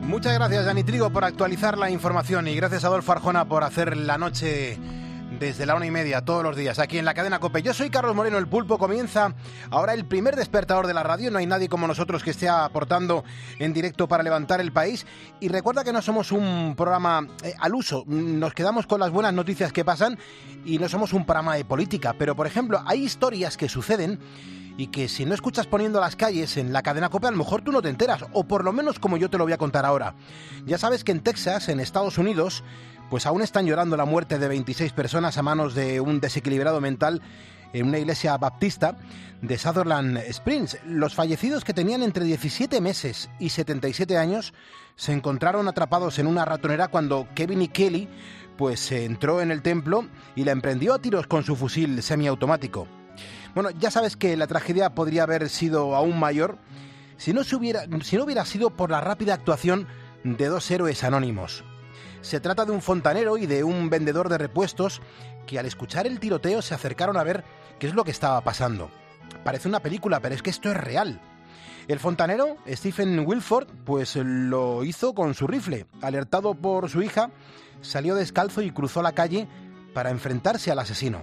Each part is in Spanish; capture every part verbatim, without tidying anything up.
Muchas gracias, Dani Trigo, por actualizar la información, y gracias a Adolfo Arjona por hacer la noche desde la una y media todos los días aquí en la cadena COPE. Yo soy Carlos Moreno, el Pulpo. Comienza ahora el primer despertador de la radio. No hay nadie como nosotros que esté aportando en directo para levantar el país. Y recuerda que no somos un programa eh, al uso. Nos quedamos con las buenas noticias que pasan y no somos un programa de política. Pero, por ejemplo, hay historias que suceden y que si no escuchas Poniendo las calles en la cadena COPE, a lo mejor tú no te enteras, o por lo menos como yo te lo voy a contar ahora. Ya sabes que en Texas, en Estados Unidos, pues aún están llorando la muerte de veintiséis personas a manos de un desequilibrado mental en una iglesia baptista de Sutherland Springs. Los fallecidos, que tenían entre diecisiete meses y setenta y siete años, se encontraron atrapados en una ratonera cuando Kevin y Kelly pues entró en el templo y la emprendió a tiros con su fusil semiautomático. Bueno, ya sabes que la tragedia podría haber sido aún mayor si no, se hubiera, si no hubiera sido por la rápida actuación de dos héroes anónimos. Se trata de un fontanero y de un vendedor de repuestos que, al escuchar el tiroteo, se acercaron a ver qué es lo que estaba pasando. Parece una película, pero es que esto es real. El fontanero, Stephen Wilford, pues lo hizo con su rifle. Alertado por su hija, salió descalzo y cruzó la calle para enfrentarse al asesino.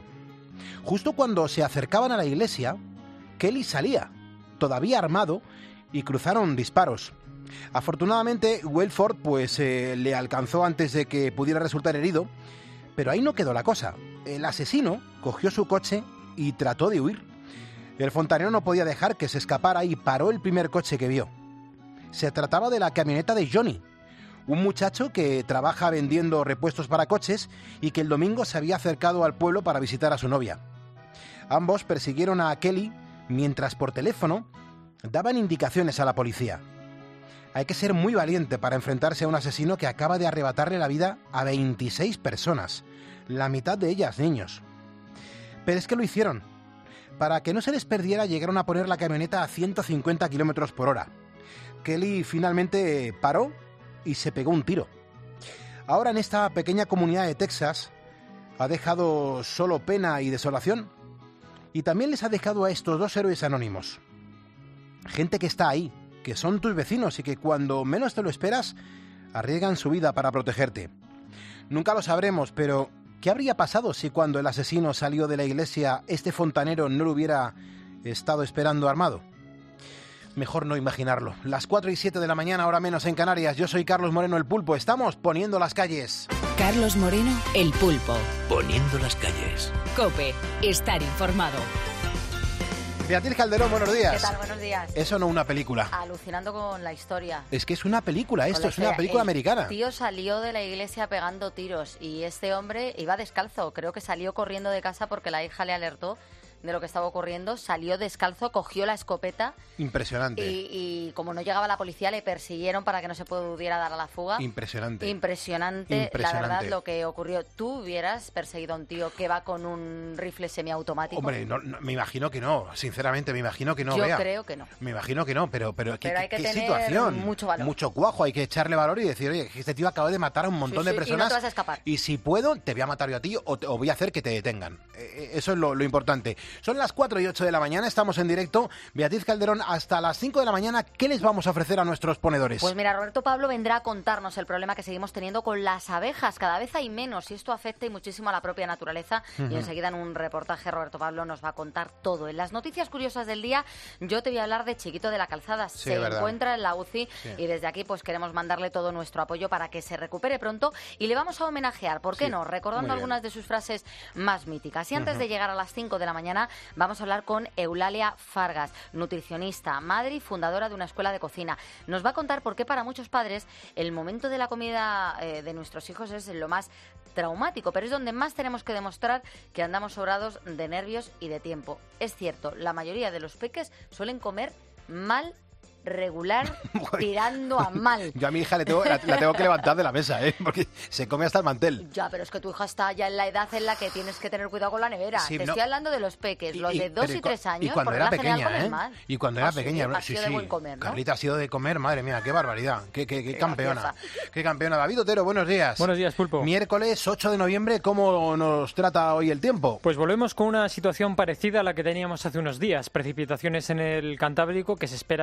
Justo cuando se acercaban a la iglesia, Kelly salía, todavía armado, y cruzaron disparos. Afortunadamente, Wilford pues eh, le alcanzó antes de que pudiera resultar herido, pero ahí no quedó la cosa. El asesino cogió su coche y trató de huir. El fontanero no podía dejar que se escapara y paró el primer coche que vio. Se trataba de la camioneta de Johnny, un muchacho que trabaja vendiendo repuestos para coches y que el domingo se había acercado al pueblo para visitar a su novia. Ambos persiguieron a Kelly mientras por teléfono daban indicaciones a la policía. Hay que ser muy valiente para enfrentarse a un asesino que acaba de arrebatarle la vida a veintiséis personas, la mitad de ellas niños. Pero es que lo hicieron. Para que no se les perdiera, llegaron a poner la camioneta a ciento cincuenta kilómetros por hora. Kelly finalmente paró y se pegó un tiro. Ahora, en esta pequeña comunidad de Texas, ha dejado solo pena y desolación. Y también les ha dejado a estos dos héroes anónimos. Gente que está ahí, que son tus vecinos y que cuando menos te lo esperas, arriesgan su vida para protegerte. Nunca lo sabremos, pero ¿qué habría pasado si cuando el asesino salió de la iglesia, este fontanero no lo hubiera estado esperando armado? Mejor no imaginarlo. Las cuatro y siete de la mañana, hora menos en Canarias. Yo soy Carlos Moreno, el Pulpo. Estamos Poniendo las calles. Carlos Moreno, el Pulpo. Poniendo las calles. COPE. Estar informado. Beatriz Calderón, buenos días. ¿Qué tal? Buenos días. Eso no una película. Alucinando con la historia. Es que es una película esto, es historia. una película El americana. El tío salió de la iglesia pegando tiros y este hombre iba descalzo. Creo que salió corriendo de casa porque la hija le alertó de lo que estaba ocurriendo, salió descalzo, cogió la escopeta. Impresionante. Y, y como no llegaba la policía, le persiguieron para que no se pudiera dar a la fuga. Impresionante. Impresionante. Impresionante. La verdad, lo que ocurrió. ¿Tú hubieras perseguido a un tío que va con un rifle semiautomático? Hombre, no, no, me imagino que no, sinceramente, me imagino que no. Yo Vea. creo que no. Me imagino que no, pero, pero, pero ¿qué, hay que qué tener situación? mucho valor. Mucho cuajo, hay que echarle valor y decir, oye, este tío acaba de matar a un montón sí, sí, de personas. Y no te vas a escapar. Y si puedo, te voy a matar yo a ti o, te, o voy a hacer que te detengan. Eh, eso es lo, lo importante. Son las cuatro y ocho de la mañana, estamos en directo. Beatriz Calderón, hasta las cinco de la mañana, ¿qué les vamos a ofrecer a nuestros ponedores? Pues mira, Roberto Pablo vendrá a contarnos el problema que seguimos teniendo con las abejas. Cada vez hay menos y esto afecta y muchísimo a la propia naturaleza. Uh-huh. Y enseguida en un reportaje Roberto Pablo nos va a contar todo. En las noticias curiosas del día, yo te voy a hablar de Chiquito de la Calzada. Sí, se verdad. encuentra en la U C I sí. Y desde aquí pues queremos mandarle todo nuestro apoyo para que se recupere pronto y le vamos a homenajear, ¿por qué sí, no? Recordando algunas de sus frases más míticas. Y antes uh-huh. de llegar a las cinco de la mañana, vamos a hablar con Eulalia Fargas, nutricionista, madre y fundadora de una escuela de cocina. Nos va a contar por qué para muchos padres el momento de la comida eh, de nuestros hijos es lo más traumático, pero es donde más tenemos que demostrar que andamos sobrados de nervios y de tiempo. Es cierto, la mayoría de los peques suelen comer mal, regular, tirando a mal. Yo a mi hija le tengo, la, la tengo que levantar de la mesa, ¿eh? Porque se come hasta el mantel. Ya, pero es que tu hija está ya en la edad en la que tienes que tener cuidado con la nevera. Sí, Te no. estoy hablando de los peques, los y, de dos y, y tres años. Y cuando por era regla general pequeña, comen ¿eh? mal. Y cuando era Ah, pequeña, sí, ha sí, sido sí. de buen comer, ¿no? Carlita ha sido de comer, madre mía, qué barbaridad. Qué, qué, qué Qué campeona. graciosa. Qué campeona. David Otero, buenos días. Buenos días, Pulpo. Miércoles ocho de noviembre, ¿cómo nos trata hoy el tiempo? Pues volvemos con una situación parecida a la que teníamos hace unos días. Precipitaciones en el Cantábrico que se espera que se extiendan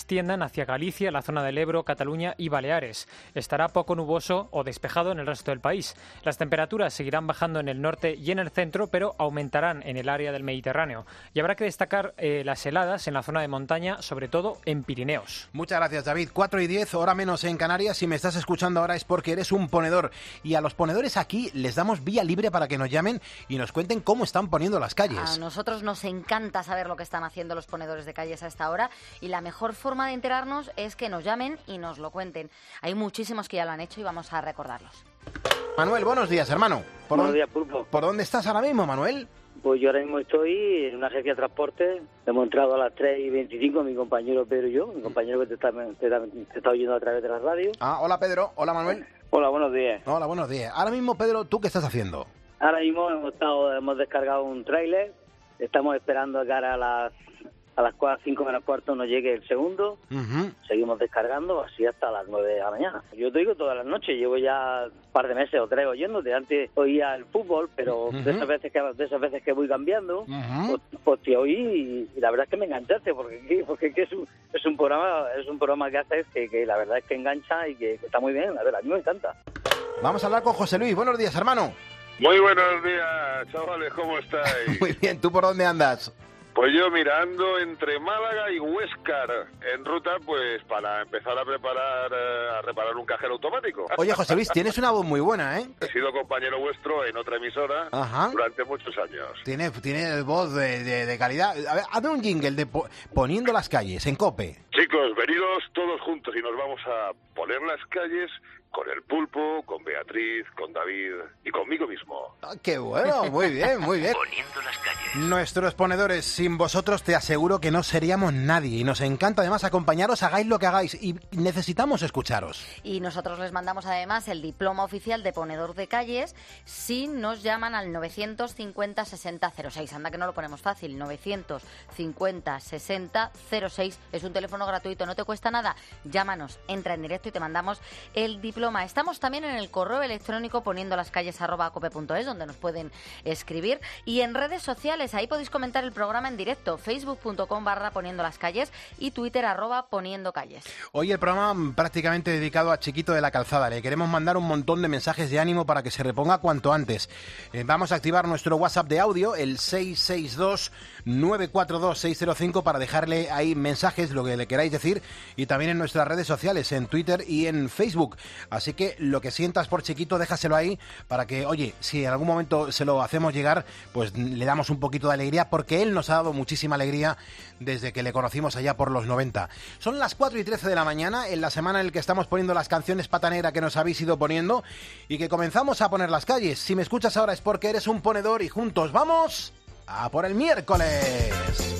extiendan hacia Galicia, la zona del Ebro, Cataluña y Baleares. Estará poco nuboso o despejado en el resto del país. Las temperaturas seguirán bajando en el norte y en el centro, pero aumentarán en el área del Mediterráneo. Y habrá que destacar eh, las heladas en la zona de montaña, sobre todo en Pirineos. Muchas gracias, David. cuatro y diez, hora menos en Canarias. Si me estás escuchando ahora es porque eres un ponedor. Y a los ponedores aquí les damos vía libre para que nos llamen y nos cuenten cómo están poniendo las calles. A nosotros nos encanta saber lo que están haciendo los ponedores de calles a esta hora y la mejor forma de enterarnos es que nos llamen y nos lo cuenten. Hay muchísimos que ya lo han hecho y vamos a recordarlos. Manuel, buenos días, hermano. ¿Por Buenos dónde, días, Pulpo. ¿Por dónde estás ahora mismo, Manuel? Pues yo ahora mismo estoy en una agencia de transporte. Hemos entrado a las tres y veinticinco, mi compañero Pedro y yo, mi compañero que te está, te, te está oyendo a través de la radio. Ah, hola Pedro, hola Manuel. Hola, buenos días. Hola, buenos días. Ahora mismo, Pedro, ¿tú qué estás haciendo? Ahora mismo hemos estado, hemos descargado un tráiler. Estamos esperando que ahora a las a las cuatro, cinco menos cuarto nos llegue el segundo. Uh-huh. Seguimos descargando así hasta las nueve de la mañana. Yo te digo todas las noches, llevo ya un par de meses o tres oyéndote. Antes oía el fútbol, pero uh-huh. de esas veces que de esas veces que voy cambiando, uh-huh. pues, pues te oí y, y la verdad es que me enganchaste, porque porque es un es un programa es un programa que haces que, que la verdad es que engancha y que, que está muy bien. La verdad, a mí me encanta. Vamos a hablar con José Luis. Buenos días, hermano. Muy buenos días, chavales, ¿cómo estáis? Muy bien, ¿tú por dónde andas? Pues yo mirando entre Málaga y Huéscar, en ruta pues para empezar a preparar eh, a reparar un cajero automático. Oye, José Luis, tienes una voz muy buena, ¿eh? He sido compañero vuestro en otra emisora Ajá. durante muchos años. Tiene, tiene voz de, de, de calidad. A ver, hazme un jingle de po- Poniendo las calles, en COPE. Chicos, venidos todos juntos y nos vamos a poner las calles con el Pulpo, con Beatriz, con David y conmigo mismo. Ah, ¡qué bueno! Muy bien, muy bien. Poniendo las calles. Nuestros ponedores, sin vosotros te aseguro que no seríamos nadie. Y nos encanta además acompañaros, hagáis lo que hagáis. Y necesitamos escucharos. Y nosotros les mandamos además el diploma oficial de ponedor de calles si nos llaman al novecientos cincuenta sesenta cero seis. Anda que no lo ponemos fácil. novecientos cincuenta sesenta cero seis. Es un teléfono gratuito, no te cuesta nada. Llámanos, entra en directo y te mandamos el diploma. Estamos también en el correo electrónico poniendo las calles arroba cope punto es, donde nos pueden escribir, y en redes sociales, ahí podéis comentar el programa en directo, facebook punto com barra poniendo las calles y twitter arroba poniendo calles. Hoy el programa prácticamente dedicado a Chiquito de la Calzada. Le queremos mandar un montón de mensajes de ánimo para que se reponga cuanto antes. Eh, vamos a activar nuestro WhatsApp de audio, el seis seis dos nueve cuatro dos seis cero cinco, para dejarle ahí mensajes, lo que le queráis decir, y también en nuestras redes sociales, en Twitter y en Facebook. Así que lo que sientas por Chiquito, déjaselo ahí para que, oye, si en algún momento se lo hacemos llegar, pues le damos un poquito de alegría, porque él nos ha dado muchísima alegría desde que le conocimos allá por los noventa. Son las cuatro y trece de la mañana, en la semana en la que estamos poniendo las canciones pata negra que nos habéis ido poniendo y que comenzamos a poner las calles. Si me escuchas ahora es porque eres un ponedor y juntos vamos a por el miércoles.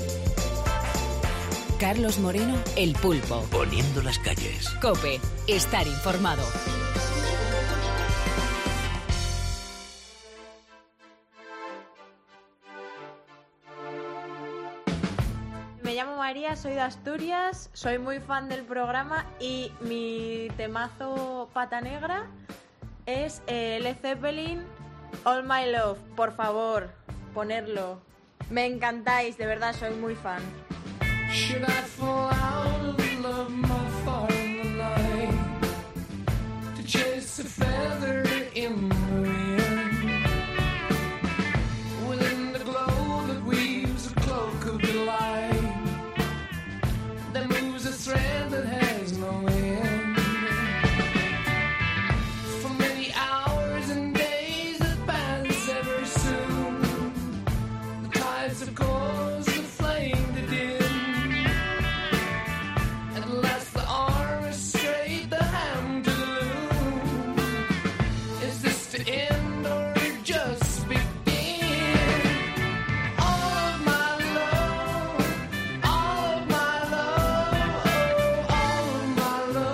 Carlos Moreno, El Pulpo. Poniendo las calles. COPE, estar informado. Me llamo María, soy de Asturias, soy muy fan del programa y mi temazo pata negra es eh, Led Zeppelin, All My Love. Por favor, ponerlo. Me encantáis, de verdad, soy muy fan. Should I fall out of love more far in the night to chase a feather in the wind? Within the glow that weaves a cloak of delight, that moves a thread that has no end. For many hours and days that pass ever soon, the tides of course the flame to dim. My love.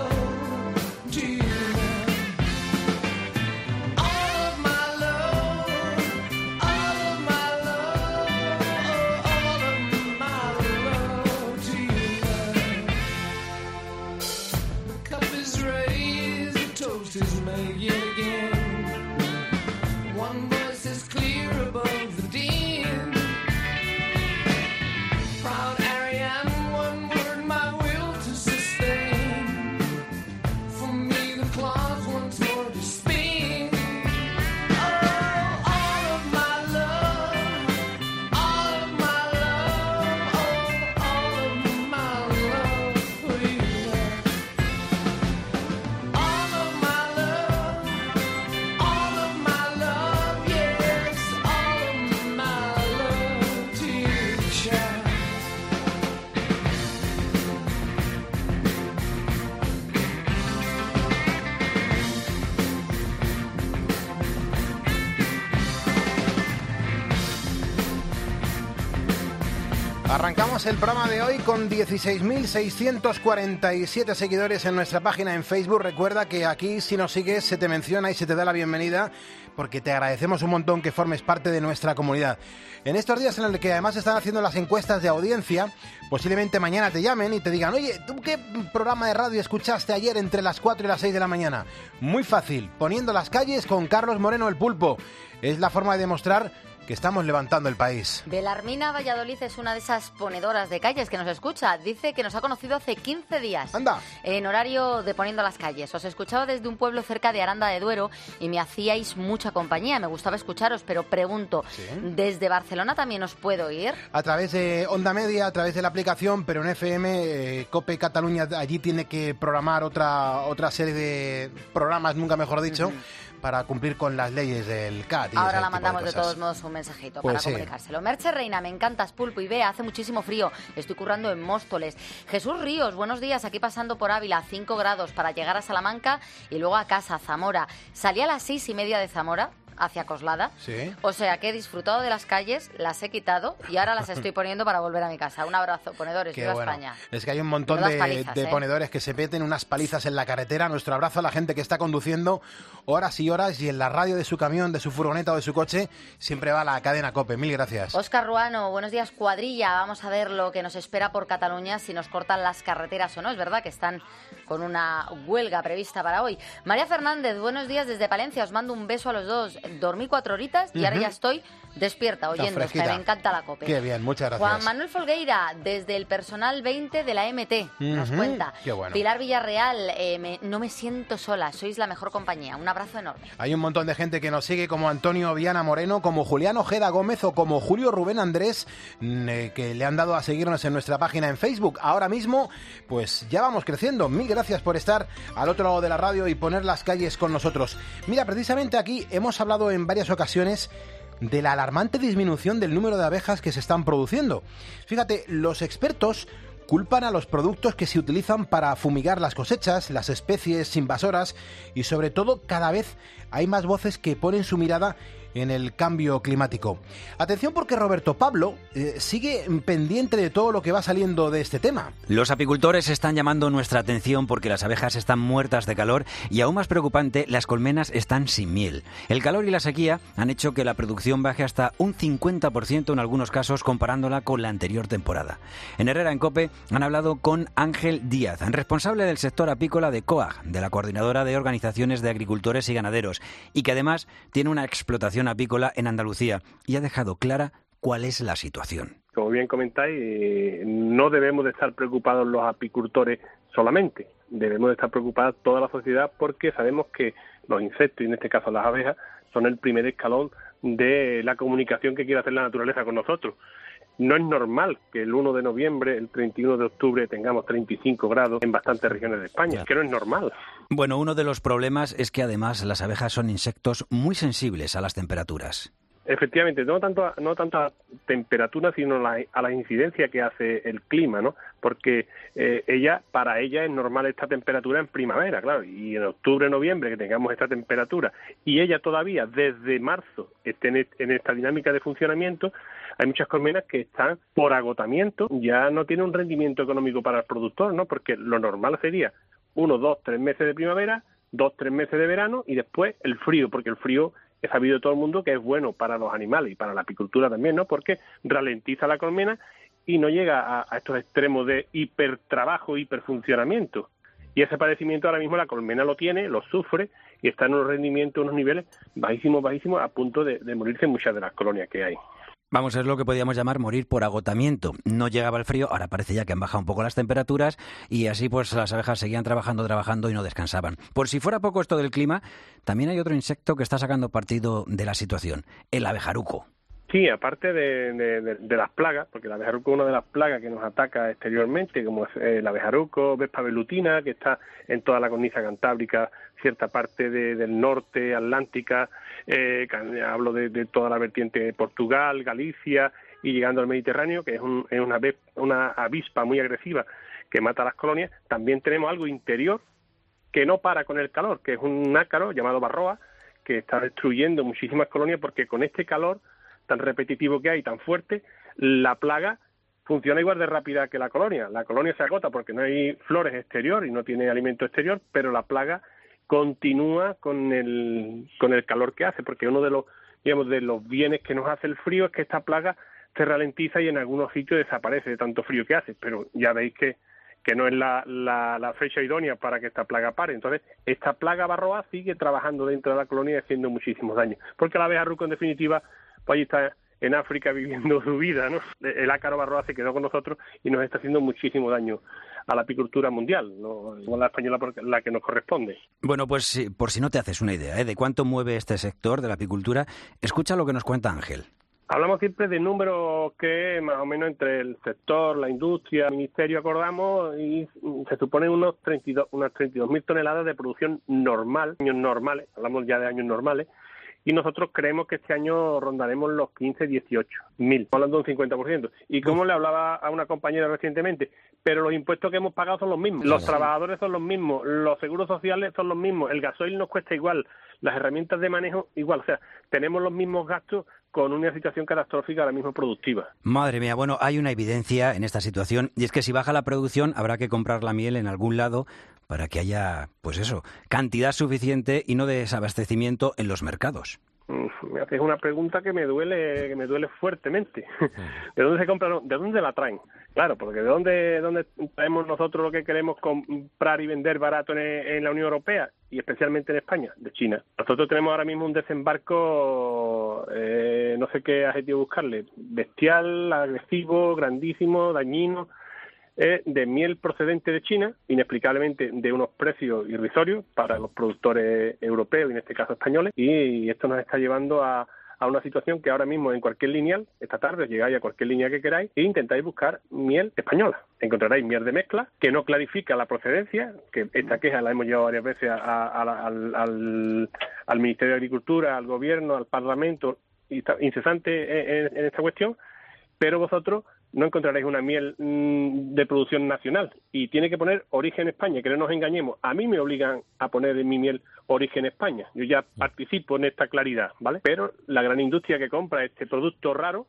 Arrancamos el programa de hoy con dieciséis mil seiscientos cuarenta y siete seguidores en nuestra página en Facebook. Recuerda que aquí, si nos sigues, se te menciona y se te da la bienvenida, porque te agradecemos un montón que formes parte de nuestra comunidad. En estos días en los que además están haciendo las encuestas de audiencia, posiblemente mañana te llamen y te digan: oye, ¿tú qué programa de radio escuchaste ayer entre las cuatro y las seis de la mañana? Muy fácil, Poniendo las calles con Carlos Moreno, el Pulpo. Es la forma de demostrar que estamos levantando el país. Belarmina Valladolid es una de esas ponedoras de calles que nos escucha. Dice que nos ha conocido hace quince días. ¡Anda! En horario de Poniendo las calles. Os escuchaba desde un pueblo cerca de Aranda de Duero y me hacíais mucha compañía. Me gustaba escucharos, pero pregunto, ¿sí? ¿Desde Barcelona también os puedo oír? A través de Onda Media, a través de la aplicación, pero en F M, eh, COPE Cataluña, allí tiene que programar otra, otra serie de programas, nunca mejor dicho, uh-huh, para cumplir con las leyes del C A T. Y ahora la mandamos de, de todos modos un mensajito pues para sí. comunicárselo. Merche Reina, me encantas, Pulpo, y Bea, hace muchísimo frío, estoy currando en Móstoles. Jesús Ríos, buenos días, aquí pasando por Ávila, cinco grados para llegar a Salamanca y luego a casa, Zamora. Salí a las seis y media de Zamora, hacia Coslada. Sí. O sea que he disfrutado de las calles, las he quitado y ahora las estoy poniendo para volver a mi casa. Un abrazo, ponedores, Qué viva bueno. España. Es que hay un montón de, palizas, de ¿eh? ponedores que se meten unas palizas en la carretera. Nuestro abrazo a la gente que está conduciendo horas y horas y en la radio de su camión, de su furgoneta o de su coche siempre va la cadena COPE. Mil gracias. Óscar Ruano, buenos días, cuadrilla. Vamos a ver lo que nos espera por Cataluña, si nos cortan las carreteras o no. Es verdad que están con una huelga prevista para hoy. María Fernández, buenos días desde Palencia. Os mando un beso a los dos. Dormí cuatro horitas y uh-huh. ahora ya estoy despierta, oyendo, que me encanta la COPE. Qué bien, muchas gracias. Juan Manuel Folgueira, desde el personal veinte de la M T, uh-huh. nos cuenta. Qué bueno. Pilar Villarreal, eh, me, no me siento sola, sois la mejor compañía. Un abrazo enorme. Hay un montón de gente que nos sigue, como Antonio Viana Moreno, como Julián Ojeda Gómez o como Julio Rubén Andrés, eh, que le han dado a seguirnos en nuestra página en Facebook. Ahora mismo, pues ya vamos creciendo. Mil gracias por estar al otro lado de la radio y poner las calles con nosotros. Mira, precisamente aquí hemos hablado en varias ocasiones de la alarmante disminución del número de abejas que se están produciendo. Fíjate, los expertos culpan a los productos que se utilizan para fumigar las cosechas, las especies invasoras y sobre todo cada vez hay más voces que ponen su mirada en el cambio climático. Atención, porque Roberto Pablo eh, sigue pendiente de todo lo que va saliendo de este tema. Los apicultores están llamando nuestra atención porque las abejas están muertas de calor y, aún más preocupante, las colmenas están sin miel. El calor y la sequía han hecho que la producción baje hasta un cincuenta por ciento en algunos casos, comparándola con la anterior temporada. En Herrera en COPE han hablado con Ángel Díaz, responsable del sector apícola de COAG, de la Coordinadora de Organizaciones de Agricultores y Ganaderos, y que además tiene una explotación apícola en Andalucía, y ha dejado clara cuál es la situación. Como bien comentáis, no debemos de estar preocupados los apicultores solamente, debemos de estar preocupados toda la sociedad, porque sabemos que los insectos, y en este caso las abejas, son el primer escalón de la comunicación que quiere hacer la naturaleza con nosotros. No es normal que el uno de noviembre, el treinta y uno de octubre, tengamos treinta y cinco grados en bastantes regiones de España. Es que no es normal. Bueno, uno de los problemas es que además las abejas son insectos muy sensibles a las temperaturas. Efectivamente, no tanto a, no tanto a temperatura, sino a la, a la incidencia que hace el clima, ¿no? Porque eh, ella, para ella es normal esta temperatura en primavera, claro, y en octubre, noviembre que tengamos esta temperatura, y ella todavía desde marzo esté en, en esta dinámica de funcionamiento. Hay muchas colmenas que están por agotamiento, ya no tienen un rendimiento económico para el productor, ¿no? Porque lo normal sería uno, dos, tres meses de primavera, dos, tres meses de verano y después el frío, porque el frío es sabido de todo el mundo que es bueno para los animales y para la apicultura también, ¿no? Porque ralentiza la colmena y no llega a, a estos extremos de hipertrabajo, hiperfuncionamiento. Y ese padecimiento ahora mismo la colmena lo tiene, lo sufre y está en unos rendimientos, unos niveles bajísimos, bajísimos, a punto de, de morirse en muchas de las colonias que hay. Vamos, es lo que podríamos llamar morir por agotamiento. No llegaba el frío, ahora parece ya que han bajado un poco las temperaturas y así pues las abejas seguían trabajando, trabajando y no descansaban. Por si fuera poco esto del clima, también hay otro insecto que está sacando partido de la situación, el abejaruco. Sí, aparte de, de, de, de las plagas, porque el abejaruco es una de las plagas que nos ataca exteriormente, como es el abejaruco, Vespa velutina, que está en toda la cornisa cantábrica, cierta parte de, del norte, atlántica, eh, hablo de, de toda la vertiente de Portugal, Galicia y llegando al Mediterráneo, que es, un, es una, una avispa muy agresiva que mata a las colonias. También tenemos algo interior que no para con el calor, que es un ácaro llamado barroa, que está destruyendo muchísimas colonias porque con este calor tan repetitivo que hay, tan fuerte, la plaga funciona igual de rápida que la colonia. La colonia se agota porque no hay flores exterior y no tiene alimento exterior, pero la plaga continúa con el con el calor que hace, porque uno de los digamos de los bienes que nos hace el frío es que esta plaga se ralentiza y en algunos sitios desaparece de tanto frío que hace, pero ya veis que que no es la, la, la fecha idónea para que esta plaga pare. Entonces, esta plaga varroa sigue trabajando dentro de la colonia y haciendo muchísimos daños. Porque la abeja ruco, en definitiva, pues ahí está en África viviendo su vida, ¿no? El ácaro varroa se quedó con nosotros y nos está haciendo muchísimo daño a la apicultura mundial, no la española la que nos corresponde. Bueno, pues por si no te haces una idea ¿eh? de cuánto mueve este sector de la apicultura, escucha lo que nos cuenta Ángel. Hablamos siempre de números que más o menos entre el sector, la industria, el ministerio acordamos y se suponen unos treinta y dos, unas treinta y dos mil toneladas de producción normal, años normales, hablamos ya de años normales, y nosotros creemos que este año rondaremos los quince, dieciocho mil, hablando de un cincuenta por ciento. Y como le hablaba a una compañera recientemente, pero los impuestos que hemos pagado son los mismos, los trabajadores son los mismos, los seguros sociales son los mismos, el gasoil nos cuesta igual, las herramientas de manejo igual, o sea, tenemos los mismos gastos con una situación catastrófica ahora mismo productiva. Madre mía, bueno, hay una evidencia en esta situación y es que si baja la producción habrá que comprar la miel en algún lado para que haya, pues eso, cantidad suficiente y no desabastecimiento en los mercados. Me haces una pregunta que me duele, que me duele fuertemente. ¿De dónde se compra? ¿De dónde la traen? Claro, porque ¿de dónde, dónde traemos nosotros lo que queremos comprar y vender barato en, en la Unión Europea y especialmente en España? De China. Nosotros tenemos ahora mismo un desembarco, eh, no sé qué adjetivo buscarle, bestial, agresivo, grandísimo, dañino, eh, de miel procedente de China, inexplicablemente de unos precios irrisorios para los productores europeos y en este caso españoles, y esto nos está llevando a, a una situación que ahora mismo en cualquier lineal, esta tarde llegáis a cualquier línea que queráis e intentáis buscar miel española. Encontraréis miel de mezcla que no clarifica la procedencia, que esta queja la hemos llevado varias veces a, a, a, al, al, al Ministerio de Agricultura, al Gobierno, al Parlamento, incesante en, en esta cuestión, pero vosotros no encontraréis una miel mmm, de producción nacional y tiene que poner origen España, que no nos engañemos. A mí me obligan a poner en mi miel origen España. Yo ya participo en esta claridad, ¿vale? Pero la gran industria que compra este producto raro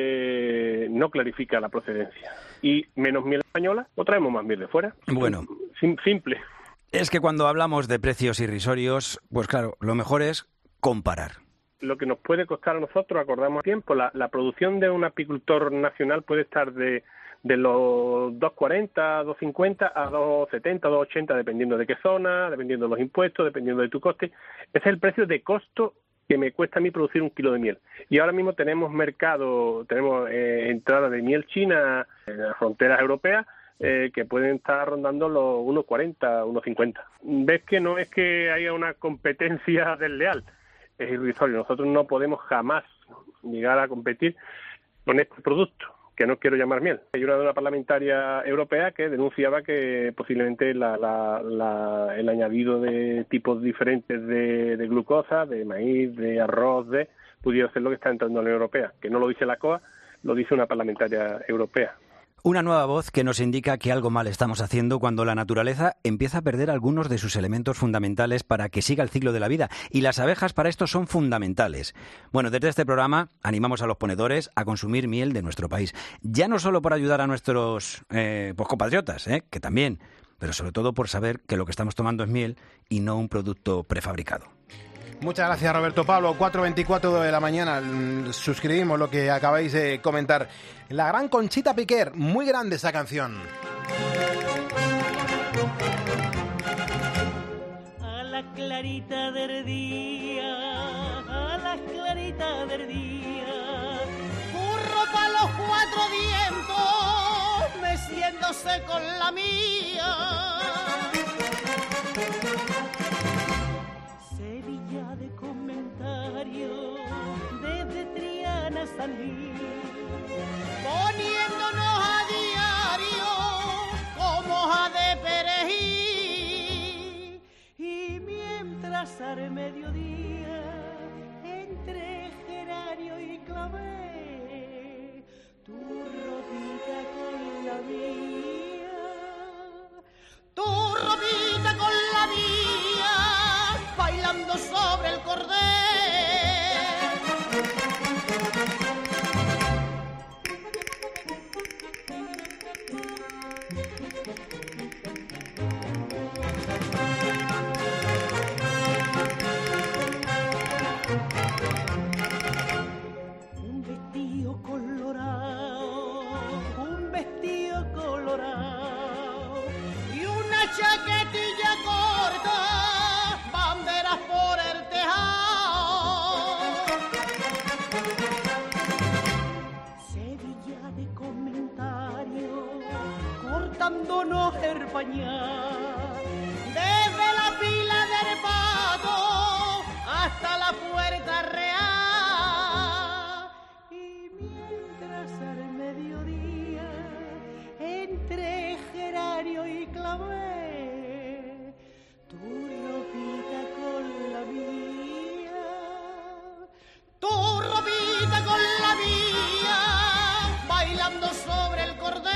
eh, no clarifica la procedencia. Y menos miel española, o traemos más miel de fuera. Bueno. Sim- simple. Es que cuando hablamos de precios irrisorios, pues claro, lo mejor es comparar. Lo que nos puede costar a nosotros, acordamos tiempo, la, la producción de un apicultor nacional puede estar de, de los dos cuarenta, dos cincuenta a dos setenta, dos ochenta, dependiendo de qué zona, dependiendo de los impuestos, dependiendo de tu coste. Ese es el precio de costo que me cuesta a mí producir un kilo de miel. Y ahora mismo tenemos mercado, tenemos eh, entrada de miel china en las fronteras europeas, Eh, que pueden estar rondando los uno cuarenta, uno cincuenta. Ves que no es que haya una competencia desleal, es irrisorio. Nosotros no podemos jamás llegar a competir con este producto, que no quiero llamar miel. Hay una de una parlamentaria europea que denunciaba que posiblemente la, la, la, el añadido de tipos diferentes de, de glucosa, de maíz, de arroz, de pudiera ser lo que está entrando en la Unión Europea, que no lo dice la C O A, lo dice una parlamentaria europea. Una nueva voz que nos indica que algo mal estamos haciendo cuando la naturaleza empieza a perder algunos de sus elementos fundamentales para que siga el ciclo de la vida. Y las abejas para esto son fundamentales. Bueno, desde este programa animamos a los ponedores a consumir miel de nuestro país. Ya no solo por ayudar a nuestros eh, pues compatriotas, eh, que también, pero sobre todo por saber que lo que estamos tomando es miel y no un producto prefabricado. Muchas gracias, Roberto Pablo. cuatro veinticuatro de la mañana. Suscribimos lo que acabáis de comentar. La gran Conchita Piquer, muy grande esa canción. A la clarita del día, a la clarita del día, curro pa' los cuatro vientos, meciéndose con la mía. Sevilla de comentarios, desde Triana a San Luis, poniéndonos a diario como hoja de perejil. Y mientras al mediodía, entre geranio y clavel, tu ropita con la mía, tu ropita acompañar. Desde la pila del pato hasta la puerta real. Y mientras al mediodía, entre geranio y clavel, tu ropita con la mía, tu ropita con la mía, bailando sobre el cordel.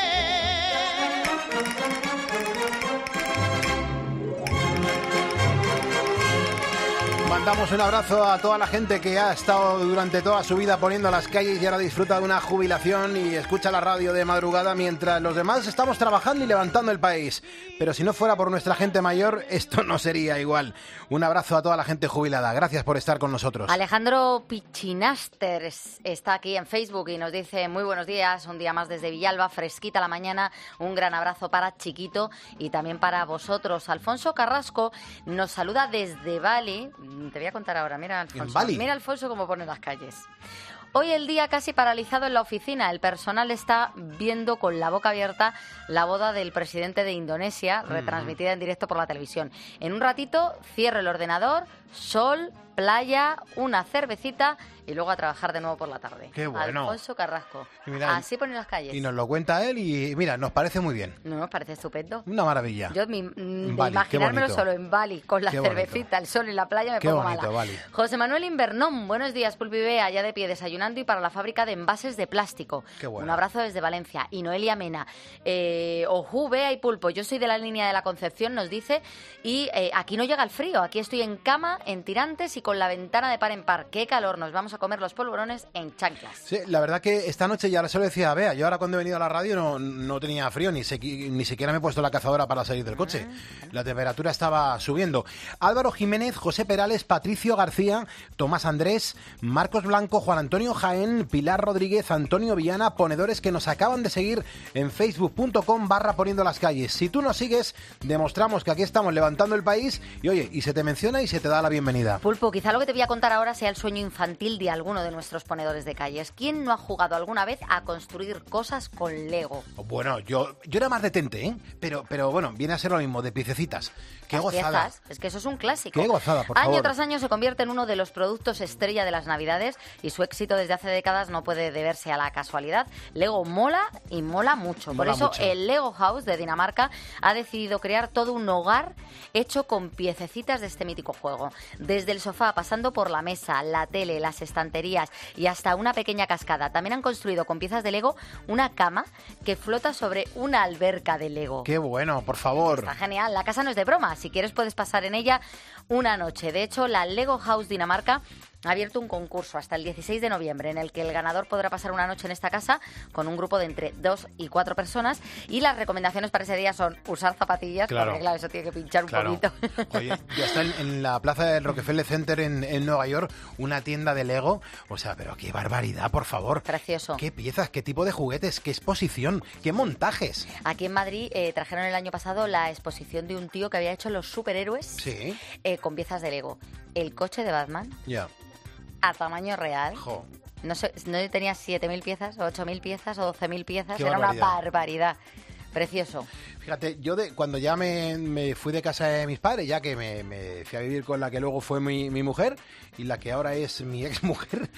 Mandamos un abrazo a toda la gente que ha estado durante toda su vida poniendo las calles y ahora disfruta de una jubilación y escucha la radio de madrugada mientras los demás estamos trabajando y levantando el país. Pero si no fuera por nuestra gente mayor, esto no sería igual. Un abrazo a toda la gente jubilada. Gracias por estar con nosotros. Alejandro Pichinaster está aquí en Facebook y nos dice muy buenos días, un día más desde Villalba, fresquita la mañana, un gran abrazo para Chiquito y también para vosotros. Alfonso Carrasco nos saluda desde Bali. Te voy a contar ahora, mira Alfonso, mira Alfonso cómo pone las calles. Hoy el día casi paralizado en la oficina. El personal está viendo con la boca abierta la boda del presidente de Indonesia, mm. retransmitida en directo por la televisión. En un ratito cierro el ordenador, sol, playa, una cervecita y luego a trabajar de nuevo por la tarde. Qué bueno. Alfonso Carrasco. Mira, así pone las calles. Y nos lo cuenta él y mira, nos parece muy bien. No, nos parece estupendo. Una maravilla. Yo mi, de Bali, imaginármelo solo en Bali, con la qué cervecita, bonito. El sol y la playa, me qué pongo bonito, mala. Bali. José Manuel Invernón, buenos días, Pulpi B, allá de pie desayunando y para la fábrica de envases de plástico. Qué bueno. Un abrazo desde Valencia. Y Noelia Mena, eh, Ojú, Bea y Pulpo, yo soy de la línea de la Concepción, nos dice, y eh, aquí no llega el frío, aquí estoy en cama, en tirantes y con la ventana de par en par. Qué calor, nos vamos a comer los polvorones en chanclas. Sí, la verdad que esta noche ya se lo decía a Bea, yo ahora cuando he venido a la radio no, no tenía frío, ni, se, ni siquiera me he puesto la cazadora para salir del coche. La temperatura estaba subiendo. Álvaro Jiménez, José Perales, Patricio García, Tomás Andrés, Marcos Blanco, Juan Antonio Jaén, Pilar Rodríguez, Antonio Villana, ponedores que nos acaban de seguir en facebook punto com barra poniendo las calles. Si tú nos sigues, demostramos que aquí estamos levantando el país y oye, y se te menciona y se te da la bienvenida. Pulpo, quizá lo que te voy a contar ahora sea el sueño infantil de alguno de nuestros ponedores de calles. ¿Quién no ha jugado alguna vez a construir cosas con Lego? Bueno, yo, yo era más de Tente, ¿eh? Pero, pero bueno, viene a ser lo mismo, de piececitas. ¡Qué Las gozada! Piezas, es que eso es un clásico. ¡Qué gozada, por Año favor! tras año se convierte en uno de los productos estrella de las Navidades y su éxito desde hace décadas no puede deberse a la casualidad. Lego mola y mola mucho. Mola por eso mucho. el Lego House de Dinamarca ha decidido crear todo un hogar hecho con piececitas de este mítico juego. Desde el sofá, pasando por la mesa, la tele, las estanterías y hasta una pequeña cascada. También han construido con piezas de Lego una cama que flota sobre una alberca de Lego. ¡Qué bueno, por favor! Está genial. La casa no es de broma. Si quieres puedes pasar en ella una noche. De hecho, la Lego House Dinamarca ha abierto un concurso hasta el dieciséis de noviembre en el que el ganador podrá pasar una noche en esta casa con un grupo de entre dos y cuatro personas y las recomendaciones para ese día son usar zapatillas, claro. porque claro, eso tiene que pinchar un claro. poquito. Oye, ya está en, en la plaza del Rockefeller Center en, en Nueva York una tienda de Lego, o sea, pero qué barbaridad, por favor. Precioso. Qué piezas, qué tipo de juguetes, qué exposición, qué montajes. Aquí en Madrid eh, trajeron el año pasado la exposición de un tío que había hecho los superhéroes sí. eh, con piezas de Lego. El coche de Batman. Ya. Yeah. A tamaño real. Jo. No sé, no tenía siete mil piezas, o ocho mil piezas, o doce mil piezas. Qué Era barbaridad. una barbaridad. Precioso. Fíjate, yo de, cuando ya me, me fui de casa de mis padres, ya que me, me fui a vivir con la que luego fue mi, mi mujer y la que ahora es mi ex mujer,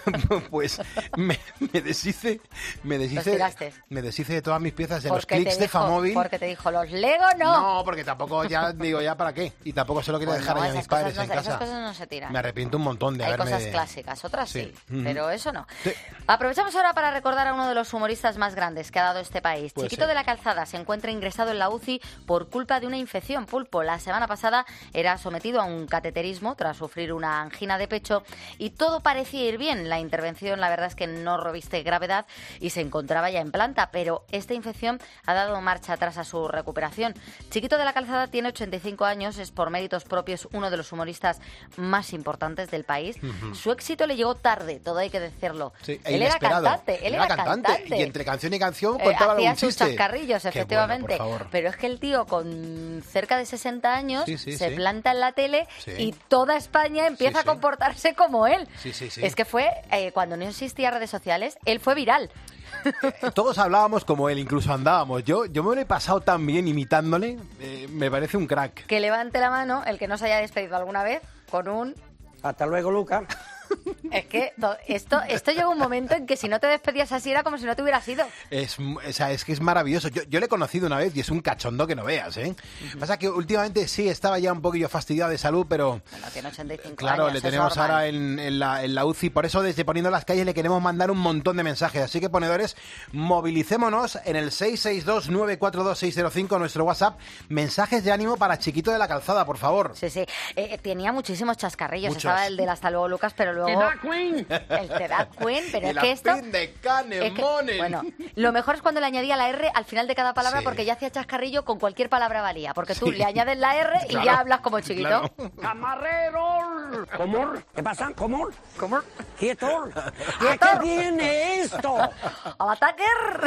pues me, me deshice, me deshice, me deshice de todas mis piezas de los clics de Famóvil. Porque te dijo, los Lego no. No, porque tampoco ya digo ya para qué y tampoco se lo quería pues dejar no, a mis padres no, en casa. Esas cosas no se tiran. Me arrepiento un montón de Hay haberme. Hay cosas clásicas, otras sí, sí uh-huh. pero eso no. Sí. Aprovechamos ahora para recordar a uno de los humoristas más grandes que ha dado este país. Puede Chiquito ser. de la Calzada se encuentra ingresado en la U C I por culpa de una infección. Pulpo, la semana pasada era sometido a un cateterismo tras sufrir una angina de pecho y todo parecía ir bien. La intervención, la verdad es que no reviste gravedad y se encontraba ya en planta, pero esta infección ha dado marcha atrás a su recuperación. Chiquito de la Calzada tiene ochenta y cinco años, es por méritos propios uno de los humoristas más importantes del país. Uh-huh. Su éxito le llegó tarde, todo hay que decirlo. Sí, él era cantante, él era, era cantante. cantante. Y entre canción y canción contaba eh, algún chiste. Hacía sus chascarrillos. chascarrillos, Qué efectivamente. bueno, por favor. Pero es que el tío con cerca de sesenta años Sí, sí, se sí. planta en la tele Sí. y toda España empieza Sí, a sí. comportarse como él. Sí, sí, sí. Es que fue, eh, cuando no existían redes sociales, él fue viral. Todos hablábamos como él, incluso andábamos. Yo, yo me lo he pasado tan bien imitándole, eh, me parece un crack. Que levante la mano el que no se haya despedido alguna vez con un... Hasta luego, Lucas. Es que to- esto, esto llega un momento en que si no te despedías así era como si no te hubieras ido. Es, o sea, es que es maravilloso. Yo, yo le he conocido una vez y es un cachondo que no veas, ¿eh? Pasa que últimamente sí estaba ya un poquillo fastidiado de salud, pero... Bueno, tiene ochenta y cinco Claro, años, le es tenemos normal. ahora en, en la, en la U C I. Por eso, desde Poniendo las Calles, le queremos mandar un montón de mensajes. Así que, ponedores, movilicémonos en el seis seis dos, nueve cuatro dos, seis cero cinco, nuestro WhatsApp. Mensajes de ánimo para Chiquito de la Calzada, por favor. Sí, sí. Eh, tenía muchísimos chascarrillos. Muchos. Estaba el del hasta luego, Lucas, pero luego... ¡Te da, Queen! El te da Queen, pero El es que esto... apín de cane, es que- monen. bueno, lo mejor es cuando le añadía la R al final de cada palabra Sí. porque ya hacía chascarrillo con cualquier palabra valía. Porque tú Sí. le añades la R y Claro, ya hablas como chiquito. claro. ¡Camarero! ¿Cómo? ¿Qué pasa? ¿Cómo? ¿Cómo? ¿Quieto? ¿A ¡Quieto! qué viene esto? ¡Al ataque!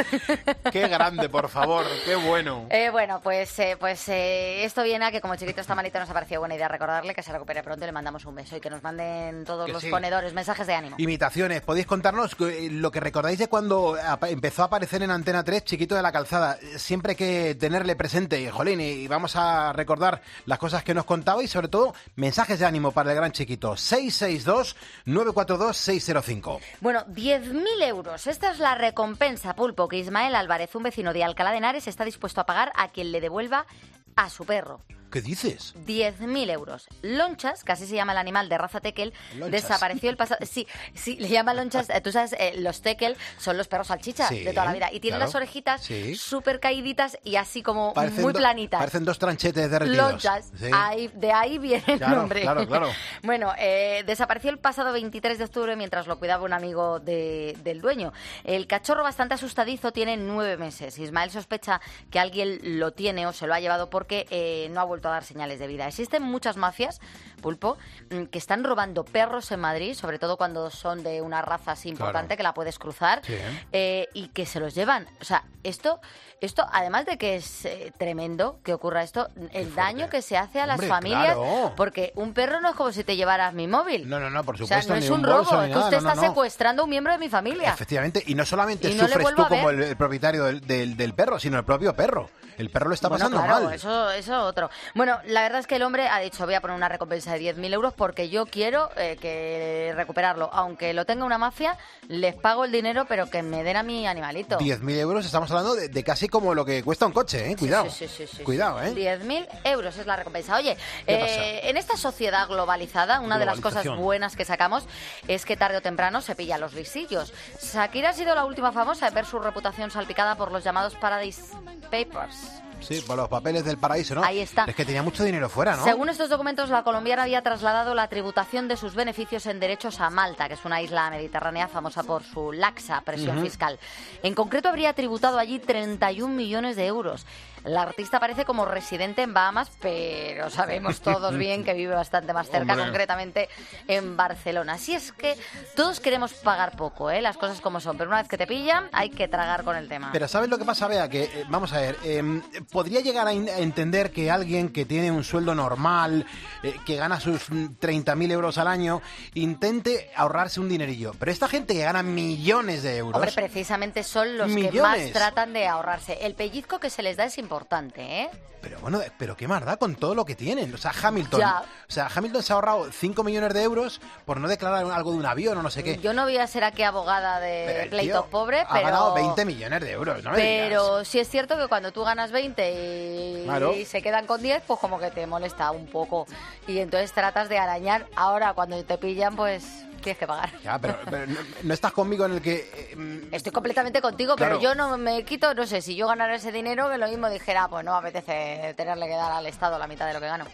Qué grande, por favor. Qué bueno. Eh, bueno, pues, eh, pues eh, esto viene a que como chiquito está malito nos ha parecido buena idea recordarle que se recupere pronto y le mandamos un beso y que nos manden todos Que los sí. ponedores mensajes de ánimo. Imitaciones. ¿Podéis contarnos eh, lo que recordáis de cuando apa- empezó a aparecer en Antena tres Chiquito de la Calzada? Siempre hay que tenerle presente, jolín, y vamos a recordar las cosas que nos contaba y sobre todo mensajes de ánimo para el gran Chiquito. seis seis dos, nueve cuatro dos, seis cero cinco. Bueno, diez mil euros. Esta es la recompensa, Pulpo, que Ismael Álvarez, un vecino de Alcalá de Henares, está dispuesto a pagar a quien le devuelva a su perro. ¿Qué dices? diez mil euros. Lonchas, que así se llama el animal de raza tekel, Lonchas. desapareció el pasado... Sí, sí, le llaman lonchas. eh, Tú sabes, eh, los tekel son los perros salchicha Sí, de toda la vida. Y tienen claro. las orejitas Sí. súper caíditas y así como Parecen muy do- planitas. Parecen dos tranchetes derretidos. Lonchas. Sí. Ahí, de ahí viene el Claro, nombre. claro, claro. Bueno, eh, desapareció el pasado veintitrés de octubre mientras lo cuidaba un amigo de- del dueño. El cachorro, bastante asustadizo, tiene nueve meses. Ismael sospecha que alguien lo tiene o se lo ha llevado porque eh, no ha vuelto a dar señales de vida. Existen muchas mafias, Pulpo, mm, que están robando perros en Madrid, sobre todo cuando son de una raza así importante Claro. que la puedes cruzar, Sí. eh, y que se los llevan. O sea, esto, esto además de que es eh, tremendo que ocurra esto, el daño que se hace a las Hombre, familias, claro. porque un perro no es como si te llevaras mi móvil. No, no, no, por O sea, supuesto. no ni es un bolso, robo, ni es que nada, usted no, está no, no. secuestrando a un miembro de mi familia. Efectivamente, y no solamente Y no le sufres vuelvo tú a ver. como el, el propietario del, del- del perro, sino el propio perro. El perro lo está Bueno, pasando claro, mal. Eso, eso otro. Bueno, la verdad es que el hombre ha dicho, voy a poner una recompensa de diez mil euros porque yo quiero eh, que recuperarlo. Aunque lo tenga una mafia, les pago el dinero, pero que me den a mi animalito. diez mil euros, estamos hablando de, de casi como lo que cuesta un coche, ¿eh? Cuidado. Sí, sí, sí, sí, Cuidado, ¿eh? diez mil euros es la recompensa. Oye, ¿Qué eh, pasa? en esta sociedad globalizada, una de las cosas Globalización. buenas que sacamos es que tarde o temprano se pilla los listillos. Shakira ha sido la última famosa en ver su reputación salpicada por los llamados Paradise Papers. Sí, por los papeles del paraíso, ¿no? Ahí está. Es que tenía mucho dinero fuera, ¿no? Según estos documentos, la colombiana había trasladado la tributación de sus beneficios en derechos a Malta, que es una isla mediterránea famosa por su laxa presión Ujú. fiscal. En concreto, habría tributado allí treinta y un millones de euros. La artista aparece como residente en Bahamas, pero sabemos todos bien que vive bastante más cerca, Hombre. concretamente en Barcelona. Así es que todos queremos pagar poco, ¿eh? Las cosas como son, pero una vez que te pillan, hay que tragar con el tema. Pero ¿sabes lo que pasa, Bea? Que, eh, vamos a ver, eh, podría llegar a, in- a entender que alguien que tiene un sueldo normal, eh, que gana sus mm, treinta mil euros al año, intente ahorrarse un dinerillo. Pero esta gente que gana millones de euros... Hombre, precisamente son los que Millones. más tratan de ahorrarse. El pellizco que se les da es importante, ¿eh? Pero bueno, pero qué más da con todo lo que tienen. O sea, Hamilton. Ya. O sea, Hamilton se ha ahorrado cinco millones de euros por no declarar algo de un avión o no sé qué. Yo no voy a ser aquí abogada de Pero el pleitos tío pobres, ha pero... ganado veinte millones de euros, no me digas. Pero sí es cierto que cuando tú ganas veinte y, Claro. y se quedan con diez, pues como que te molesta un poco. Y entonces tratas de arañar. Ahora, cuando te pillan, pues tienes que pagar. Ya, pero, pero no, no estás conmigo en el que... eh, mm, Estoy completamente contigo, Claro. pero yo no me quito, no sé, si yo ganara ese dinero, que lo mismo dijera, pues no me apetece tenerle que dar al Estado la mitad de lo que gano.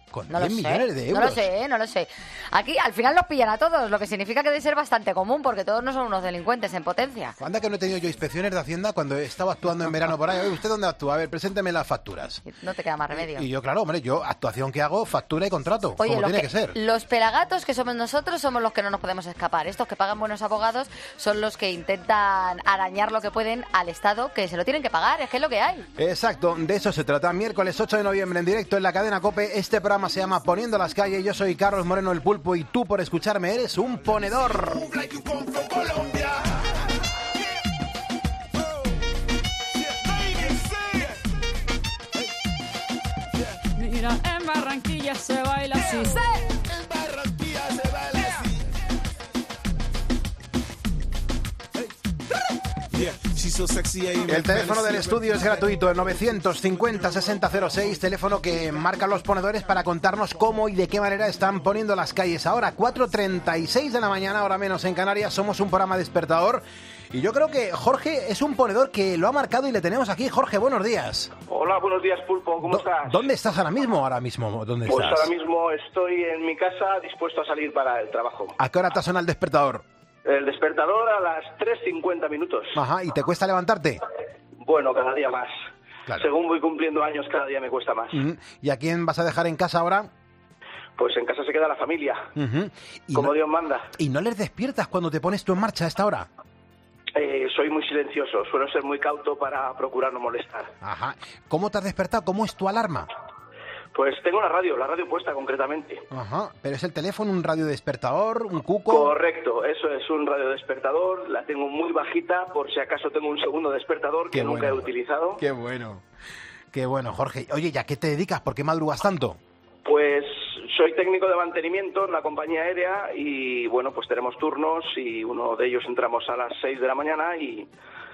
Con No lo diez sé, millones de euros. No lo sé, no lo sé. Aquí al final los pillan a todos, lo que significa que debe ser bastante común, porque todos no son unos delincuentes en potencia. Anda que no he tenido yo inspecciones de Hacienda cuando estaba actuando en verano por ahí. Oye, ¿usted dónde actúa? A ver, presénteme las facturas. No te queda más remedio. Y yo, claro, hombre, yo actuación que hago, factura y contrato, Oye, como los tiene que, que ser. los pelagatos que somos nosotros somos los que no nos podemos escapar. Estos que pagan buenos abogados son los que intentan arañar lo que pueden al Estado, que se lo tienen que pagar, es que es lo que hay. Exacto, de eso se trata. Miércoles ocho de noviembre en directo en la cadena COPE. Este programa se llama Poniendo las calles. Yo soy Carlos Moreno el Pulpo y tú por escucharme eres un ponedor. Mira, en Barranquilla se baila así. En Barranquilla se baila así. El teléfono del estudio es gratuito, el novecientos cincuenta sesenta cero seis, teléfono que marcan los ponedores para contarnos cómo y de qué manera están poniendo las calles. Ahora, cuatro treinta y seis de la mañana, hora menos en Canarias, somos un programa despertador. Y yo creo que Jorge es un ponedor que lo ha marcado y le tenemos aquí. Jorge, buenos días. Hola, buenos días, Pulpo, ¿cómo estás? ¿Dónde estás ahora mismo? Ahora mismo, ¿dónde pues estás? ahora mismo estoy en mi casa dispuesto a salir para el trabajo. ¿A qué hora te suena el despertador? El despertador a las tres cincuenta minutos. Ajá, ¿y te cuesta levantarte? Bueno, cada día más. Claro. Según voy cumpliendo años, cada día me cuesta más. Uh-huh. ¿Y a quién vas a dejar en casa ahora? Pues en casa se queda la familia, Uh-huh. ¿Y como no, Dios manda. ¿Y no les despiertas cuando te pones tú en marcha a esta hora? Eh, soy muy silencioso, suelo ser muy cauto para procurar no molestar. Ajá. ¿Cómo te has despertado? ¿Cómo es tu alarma? Pues tengo la radio, la radio puesta concretamente. Ajá. ¿Pero es el teléfono, un radio despertador, un cuco? Correcto, eso es un radio despertador, la tengo muy bajita por si acaso tengo un segundo despertador que Qué nunca bueno. he utilizado. Qué bueno. Qué bueno, Jorge. Oye, ¿y a qué te dedicas? ¿Por qué madrugas tanto? Pues soy técnico de mantenimiento en la compañía aérea y bueno, pues tenemos turnos y uno de ellos entramos a las seis de la mañana y,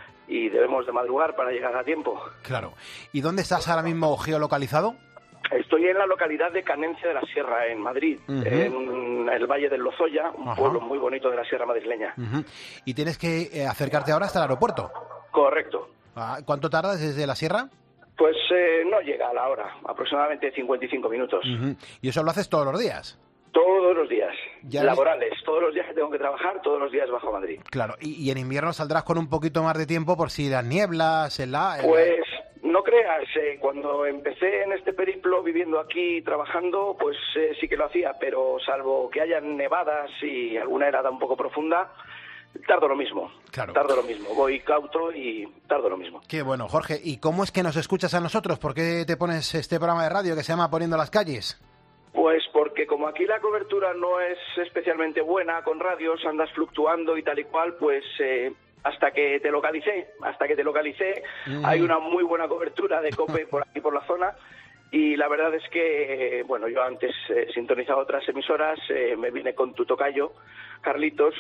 y debemos de madrugar para llegar a tiempo. Claro. ¿Y dónde estás ahora mismo geolocalizado? Estoy en la localidad de Canencia de la Sierra, en Madrid, Ujú. en el Valle del Lozoya, un Ajá. pueblo muy bonito de la Sierra madrileña. Uh-huh. ¿Y tienes que eh, acercarte ahora hasta el aeropuerto? Correcto. Ah, ¿cuánto tardas desde la sierra? Pues eh, no llega a la hora, aproximadamente cincuenta y cinco minutos. Uh-huh. ¿Y eso lo haces todos los días? Todos los días, Ya laborales, todos los días que tengo que trabajar, todos los días bajo a Madrid. Claro. ¿Y, y en invierno saldrás con un poquito más de tiempo por si las nieblas, el... la- el- Pues no creas, eh, cuando empecé en este periplo viviendo aquí trabajando, pues eh, sí que lo hacía, pero salvo que hayan nevadas y alguna helada un poco profunda, tardo lo mismo. Claro. Tardo lo mismo, voy cauto y tardo lo mismo. Qué bueno, Jorge. ¿Y cómo es que nos escuchas a nosotros? ¿Por qué te pones este programa de radio que se llama Poniendo las calles? Pues porque como aquí la cobertura no es especialmente buena con radios, andas fluctuando y tal y cual, pues eh, hasta que te localicé, hasta que te localicé, Mm. hay una muy buena cobertura de COPE por aquí por la zona y la verdad es que, eh, bueno, yo antes eh, sintonizaba otras emisoras, eh, me vine con tu tocayo, Carlitos,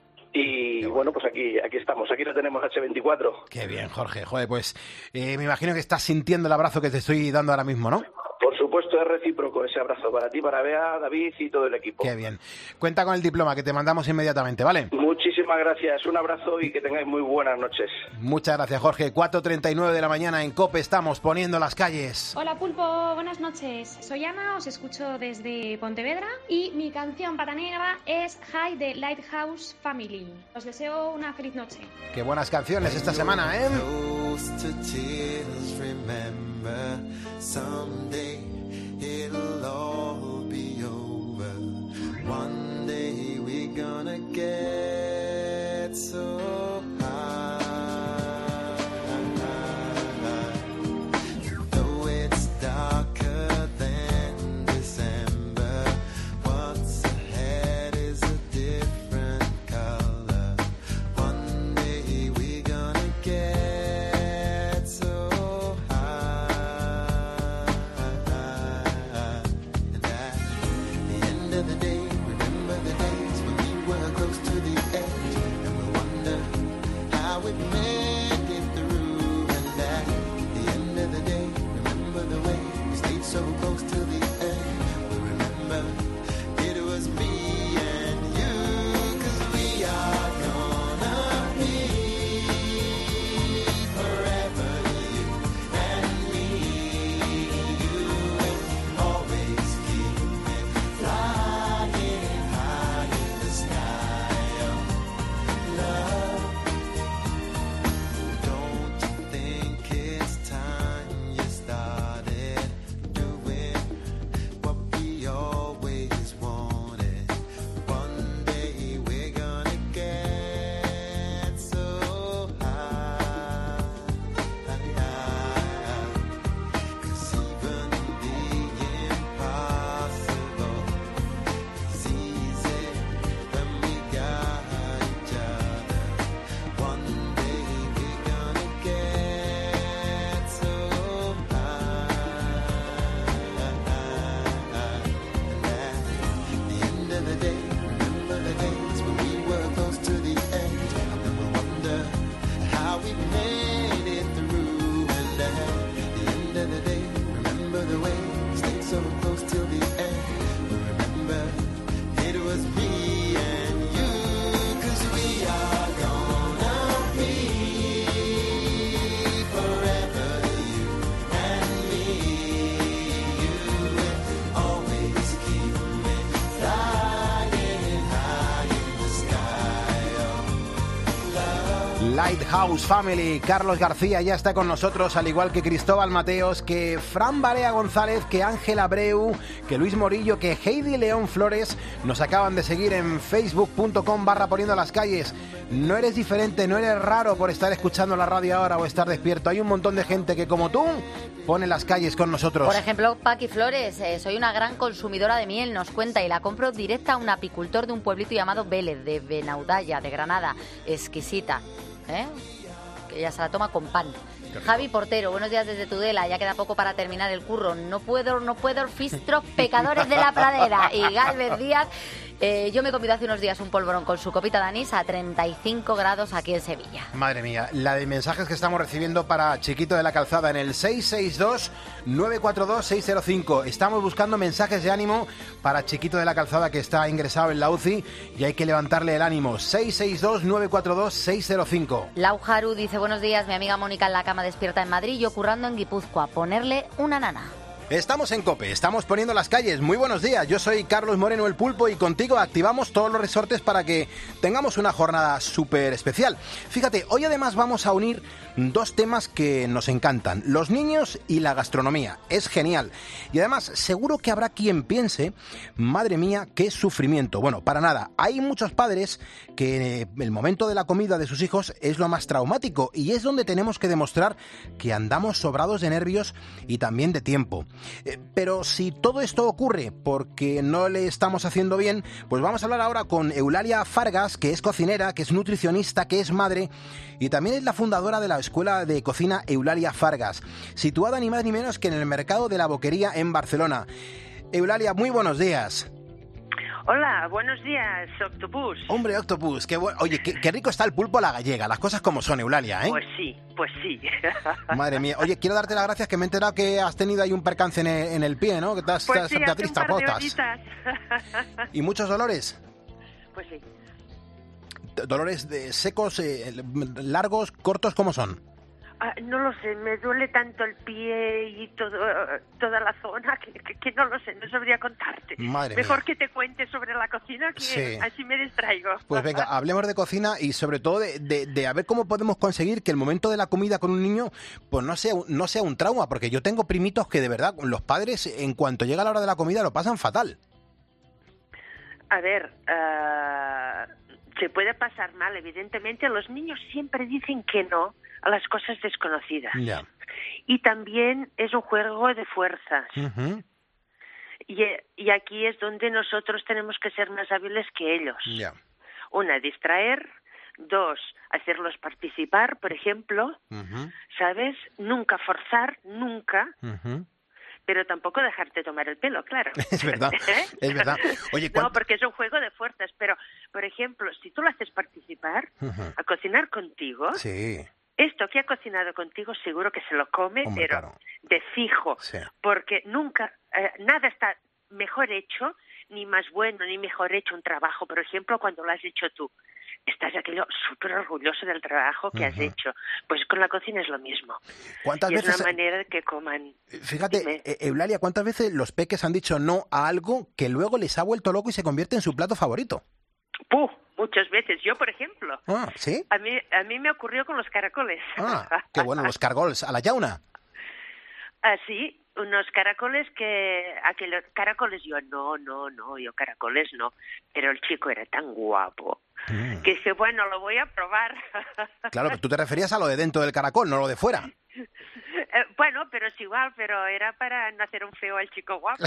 y bueno, pues aquí aquí estamos, aquí lo tenemos hache veinticuatro. Qué bien, Jorge. Joder, pues eh, me imagino que estás sintiendo el abrazo que te estoy dando ahora mismo, ¿no? Por supuesto es recíproco ese abrazo para ti, para Bea, David y todo el equipo. Qué bien. Cuenta con el diploma que te mandamos inmediatamente, ¿vale? Muchísimas gracias, un abrazo y que tengáis muy buenas noches. Muchas gracias, Jorge. cuatro treinta y nueve de la mañana en COPE estamos poniendo las calles. Hola Pulpo, buenas noches. Soy Ana, os escucho desde Pontevedra y mi canción patanegra es High de Lighthouse Family. Os deseo una feliz noche. Qué buenas canciones esta semana, ¿eh? Close to tears, remember someday it'll all be over. One day we're gonna get so high. Though it's darker than December, what's ahead is a different color. One day we're gonna get so high. And at the end of the day, remember the days when we were close to the edge, and we wonder how we made it through. And at the end of the day, remember the way we stayed so close to the end. We remember it was me and you, 'cause we are gonna be forever, you and me. You will always keep Lighthouse Family. Carlos García ya está con nosotros, al igual que Cristóbal Mateos, que Fran Barea González, que Ángel Abreu, que Luis Morillo, que Heidi León Flores. Nos acaban de seguir en facebook punto com barra poniendo las calles. No eres diferente, no eres raro por estar escuchando la radio ahora o estar despierto. Hay un montón de gente que, como tú, pone las calles con nosotros. Por ejemplo, Paqui Flores, eh, soy una gran consumidora de miel, nos cuenta, y la compro directa a un apicultor de un pueblito llamado Vélez, de Benaudalla, de Granada. Exquisita, ¿eh? Que ella se la toma con pan. Javi Portero, buenos días desde Tudela, ya queda poco para terminar el curro. No puedo, no puedo, fistros pecadores de la pradera. Y Galvez Díaz, eh, yo me he comido hace unos días un polvorón con su copita de anís a treinta y cinco grados aquí en Sevilla. Madre mía, la de mensajes que estamos recibiendo para Chiquito de la Calzada en el seis seis dos, nueve cuatro dos, seis cero cinco. Estamos buscando mensajes de ánimo para Chiquito de la Calzada, que está ingresado en la U C I y hay que levantarle el ánimo. seis seis dos, nueve cuatro dos, seis cero cinco. Lau Haru dice, buenos días, mi amiga Mónica en la cama despierta en Madrid, yo currando en Guipúzcoa, ponerle una nana. Estamos en COPE, estamos poniendo las calles. Muy buenos días, yo soy Carlos Moreno el Pulpo y contigo activamos todos los resortes para que tengamos una jornada súper especial. Fíjate, hoy además vamos a unir dos temas que nos encantan, los niños y la gastronomía. Es genial. Y además, seguro que habrá quien piense, madre mía, qué sufrimiento. Bueno, para nada. Hay muchos padres que el momento de la comida de sus hijos es lo más traumático y es donde tenemos que demostrar que andamos sobrados de nervios y también de tiempo. Eh, pero si todo esto ocurre porque no le estamos haciendo bien, pues vamos a hablar ahora con Eulalia Fargas, que es cocinera, que es nutricionista, que es madre y también es la fundadora de la Escuela de Cocina Eulalia Fargas, situada ni más ni menos que en el mercado de la Boquería en Barcelona. Eulalia, muy buenos días. Hola, buenos días, Octopus. Hombre, Octopus, qué bueno. Oye, qué, qué rico está el pulpo a la gallega, las cosas como son, Eulalia, ¿eh? Pues sí, pues sí. Madre mía. Oye, quiero darte las gracias, que me he enterado que has tenido ahí un percance en el, en el pie, ¿no? Que te has, Pues te sí, has- hace te un par de botas. horitas. ¿Y muchos dolores? Pues sí. D- ¿Dolores de secos, eh, largos, cortos, cómo son? Ah, no lo sé, me duele tanto el pie y todo, toda la zona que, que- que no lo sé, no sabría contarte. Madre Mejor mía. que te cuente sobre la cocina, que Sí. así me distraigo. Pues venga, hablemos de cocina y sobre todo de, de, de a ver cómo podemos conseguir que el momento de la comida con un niño pues no sea, un- no sea un trauma, porque yo tengo primitos que de verdad, los padres en cuanto llega la hora de la comida lo pasan fatal. A ver, ah, se puede pasar mal, evidentemente. Los niños siempre dicen que no a las cosas desconocidas. Ya. Y también es un juego de fuerzas. Ujú. Y, y aquí es donde nosotros tenemos que ser más hábiles que ellos. Ya. Una, distraer. Dos, hacerlos participar, por ejemplo. Ujú. ¿Sabes? Nunca forzar, nunca. Ujú. Pero tampoco dejarte tomar el pelo, claro. Es verdad, ¿Eh? es verdad. Oye, No, ¿cuánto- porque es un juego de fuerzas. Pero, por ejemplo, si tú lo haces participar Ujú. a cocinar contigo, Sí. esto que ha cocinado contigo seguro que se lo come, Hombre, pero claro. de fijo. Sí. Porque nunca, eh, nada está mejor hecho, ni más bueno, ni mejor hecho un trabajo. Por ejemplo, cuando lo has hecho tú. Estás aquello súper orgulloso del trabajo que has Ujú. hecho. Pues con la cocina es lo mismo. ¿Cuántas y es veces- una manera de que coman. Fíjate, Dime. eh, Eulalia, ¿cuántas veces los peques han dicho no a algo que luego les ha vuelto loco y se convierte en su plato favorito? ¡Puh! Muchas veces. Yo, por ejemplo, Ah, ¿sí? a mí, a mí me ocurrió con los caracoles. Ah, qué bueno, los cargols a la yauna. Así, unos caracoles que... Aquellos caracoles yo, no, no, no, yo caracoles no. Pero el chico era tan guapo Mm. que dije, bueno, lo voy a probar. Claro, pero tú te referías a lo de dentro del caracol, no lo de fuera. Eh, bueno, pero es igual, pero era para no hacer un feo al chico guapo.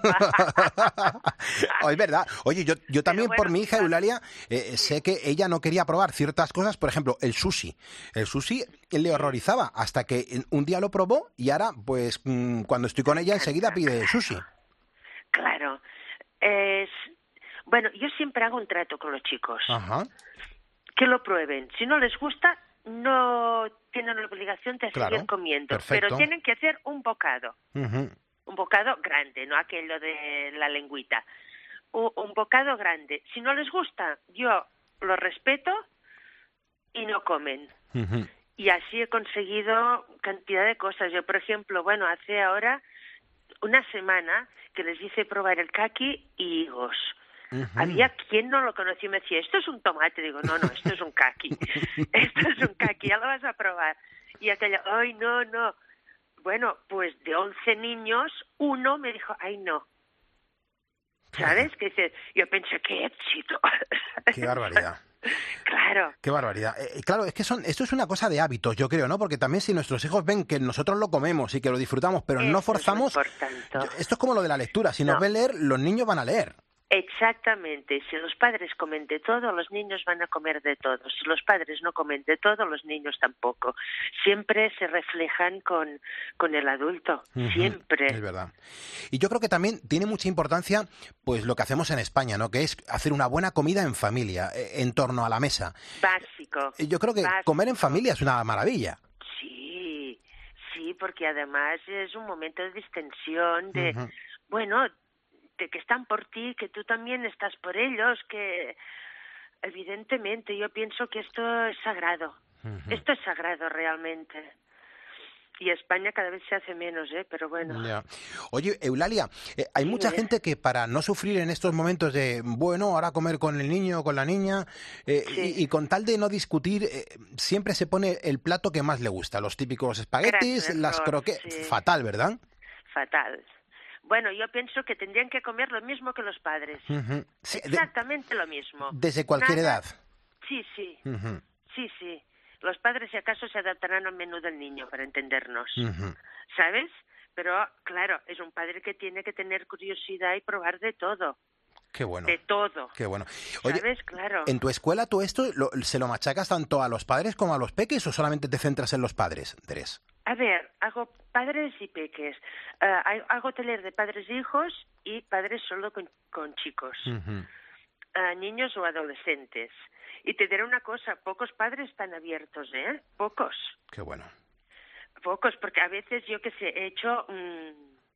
Oh, es verdad. Oye, yo, yo también bueno, por mi hija Eulalia eh, sé que ella no quería probar ciertas cosas, por ejemplo, el sushi. El sushi le horrorizaba hasta que en- un día lo probó y ahora, pues, mm, cuando estoy con ella enseguida pide sushi. Claro. Es... Bueno, yo siempre hago un trato con los chicos. Ajá. Que lo prueben. Si no les gusta, no tienen la obligación de Claro, seguir comiendo. perfecto. Pero tienen que hacer un bocado. Ujú. Un bocado grande, no aquello de la lengüita. Un, un bocado grande. Si no les gusta, yo lo respeto y no comen. Ujú. Y así he conseguido cantidad de cosas. Yo, por ejemplo, bueno, hace ahora una semana que les hice probar el caqui y higos. Uh-huh. Había quien no lo conocía y me decía, esto es un tomate. Digo, no, no, esto es un caqui. Esto es un caqui, ya lo vas a probar. Y aquella, ay, no, no. Bueno, pues de once niños, uno me dijo, ay, no. ¿Sabes? Que dice, yo pensé, qué éxito. Qué barbaridad. Claro. Qué barbaridad. Eh, claro, es que son, esto es una cosa de hábitos, yo creo, ¿no? Porque también si nuestros hijos ven que nosotros lo comemos y que lo disfrutamos, pero Eso no forzamos, es yo, esto es como lo de la lectura. Si No. nos ven leer, los niños van a leer. Exactamente. Si los padres comen de todo, los niños van a comer de todo. Si los padres no comen de todo, los niños tampoco. Siempre se reflejan con, con el adulto. Uh-huh. Siempre. Es verdad. Y yo creo que también tiene mucha importancia pues lo que hacemos en España, ¿no? Que es hacer una buena comida en familia, eh, en torno a la mesa. Básico. Yo creo que básico. comer en familia es una maravilla. Sí, sí, porque además es un momento de distensión, de, Uh-huh. bueno, de que están por ti, que tú también estás por ellos, que evidentemente yo pienso que esto es sagrado. Uh-huh. Esto es sagrado realmente. Y España cada vez se hace menos, ¿eh? Pero bueno. Ya. Oye, Eulalia, eh, hay Sí, mucha ¿eh? gente que para no sufrir en estos momentos de, bueno, ahora comer con el niño o con la niña, eh, Sí. y, y con tal de no discutir, eh, siempre se pone el plato que más le gusta, los típicos espaguetis, Gran las error, croquetas. sí. Fatal, ¿verdad? Fatal. Bueno, yo pienso que tendrían que comer lo mismo que los padres. Ujú. Sí, de- Exactamente lo mismo. desde cualquier Nada- edad. Sí, sí. Ujú, Sí, sí. Los padres, si acaso, se adaptarán al menú del niño, para entendernos. ujú. ¿Sabes? Pero, claro, es un padre que tiene que tener curiosidad y probar de todo. Qué bueno. De todo. Qué bueno. Oye, ¿Sabes? Claro. ¿en tu escuela tú esto lo- se lo machacas tanto a los padres como a los peques o solamente te centras en los padres, Teres? A ver, hago padres y peques. Ah, hay- hago taller de padres e hijos y padres solo con, con chicos. Ujú. Ah, niños o adolescentes. Y te diré una cosa, pocos padres están abiertos, ¿eh? Pocos. Qué bueno. Pocos, porque a veces yo que sé, he hecho mm,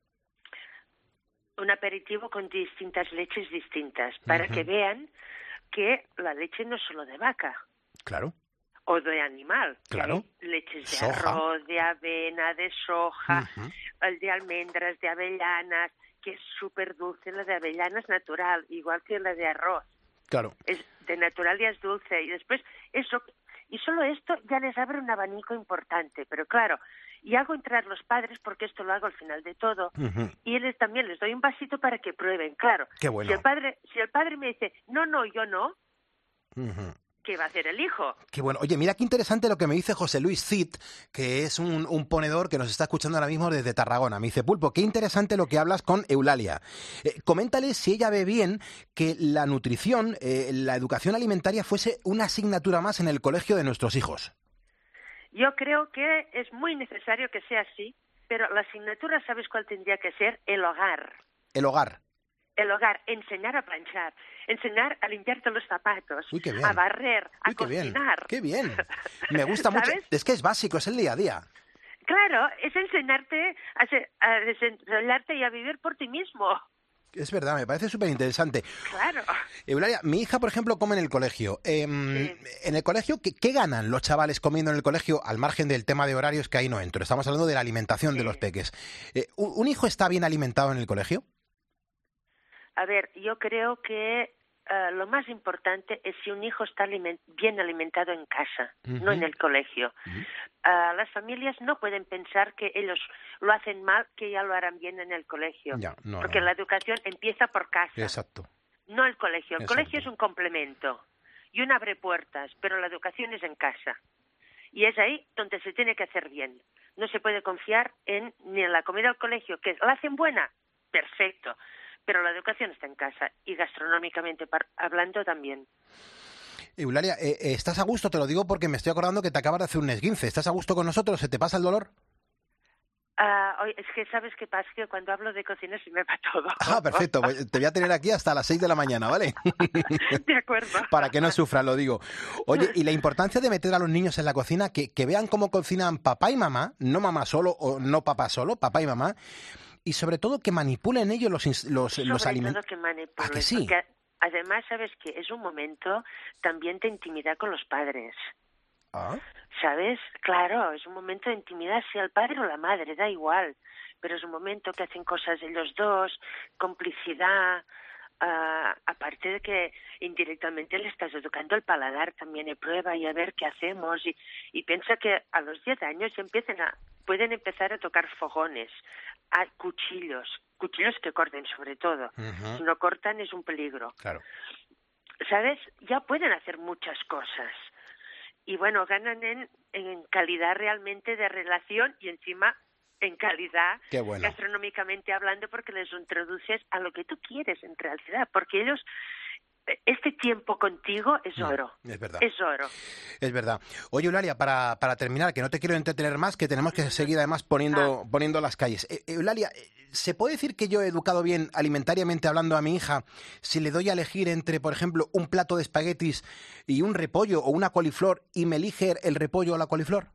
un aperitivo con distintas leches distintas para Ujú. que vean que la leche no es solo de vaca Claro. o de animal. que Claro. hay leches de Soja. arroz, de avena, de soja, Ujú. el de almendras, de avellanas, que es súper dulce. La de avellanas natural, igual que la de arroz. Claro. Es de natural y es dulce. Y después eso, y solo esto ya les abre un abanico importante. Pero claro, y hago entrar los padres porque esto lo hago al final de todo. Ujú. Y les también les doy un vasito para que prueben. Claro, Qué bueno. si el padre, si el padre me dice, no, no, yo no, Ujú. ¿qué va a hacer el hijo? Qué bueno. Oye, mira qué interesante lo que me dice José Luis Cid, que es un, un ponedor que nos está escuchando ahora mismo desde Tarragona. Me dice, Pulpo, qué interesante lo que hablas con Eulalia. Eh, coméntale si ella ve bien que la nutrición, eh, la educación alimentaria fuese una asignatura más en el colegio de nuestros hijos. Yo creo que es muy necesario que sea así, pero la asignatura, ¿sabes cuál tendría que ser? El hogar. El hogar. El hogar, enseñar a planchar, enseñar a limpiarte los zapatos, Uy, qué bien. a barrer, a Uy, qué bien. cocinar. Qué bien. Me gusta mucho. ¿Sabes? Es que es básico, es el día a día. Claro, es enseñarte a, se- a desarrollarte y a vivir por ti mismo. Es verdad, me parece súper interesante. Claro. Eulalia, mi hija, por ejemplo, come en el colegio. Em, En el colegio, ¿qué, qué ganan los chavales comiendo en el colegio al margen del tema de horarios que ahí no entro? Estamos hablando de la alimentación de los peques. Eh, ¿un un hijo está bien alimentado en el colegio? A ver, yo creo que eh, lo más importante es si un hijo está aliment- bien alimentado en casa, Ujú. no en el colegio. Ah, las familias no pueden pensar que ellos lo hacen mal, que ya lo harán bien en el colegio. Ya, no, porque no. la educación empieza por casa, Exacto. no el colegio. El Exacto. colegio es un complemento y un abre puertas, pero la educación es en casa. Y es ahí donde se tiene que hacer bien. No se puede confiar en ni en la comida del colegio, que la hacen buena, perfecto, pero la educación está en casa y gastronómicamente par- hablando también. Eulalia, eh, eh, ¿estás a gusto? Te lo digo porque me estoy acordando que te acabas de hacer un esguince. ¿Estás a gusto con nosotros? ¿Se te pasa el dolor? Ah, oye, es que sabes qué pasa, que cuando hablo de cocina se me va todo. Ah, perfecto. Pues te voy a tener aquí hasta las seis de la mañana, ¿vale? De acuerdo. Para que no sufran, lo digo. Oye, y la importancia de meter a los niños en la cocina, que, que vean cómo cocinan papá y mamá, no mamá solo o no papá solo, papá y mamá, y sobre todo que manipulen ellos los, ins- los, los Sobre alimentos. todo que manipulen, ¿A que sí? porque además sabes que es un momento también de intimidad con los padres. Ah, ¿Sabes? Claro, es un momento de intimidad, sea el padre o la madre, da igual. Pero es un momento que hacen cosas ellos dos, complicidad, uh, aparte de que indirectamente le estás educando el paladar también y prueba y a ver qué hacemos. Y, y piensa que a los diez años ya empiezan a, pueden empezar a tocar fogones, a cuchillos, cuchillos que corten sobre todo. Ujú. Si no cortan es un peligro. Claro. ¿Sabes? Ya pueden hacer muchas cosas. Y bueno, ganan en, en calidad realmente de relación y encima en calidad Qué bueno. gastronómicamente hablando, porque les introduces a lo que tú quieres en realidad, porque ellos, este tiempo contigo es oro. Es verdad. Es oro. Es verdad. Oye, Eulalia, para, para terminar, que no te quiero entretener más, que tenemos que seguir además poniendo, poniendo las calles. Eh, Eulalia, ¿se puede decir que yo he educado bien alimentariamente hablando a mi hija si le doy a elegir entre, por ejemplo, un plato de espaguetis y un repollo o una coliflor y me elige el repollo o la coliflor?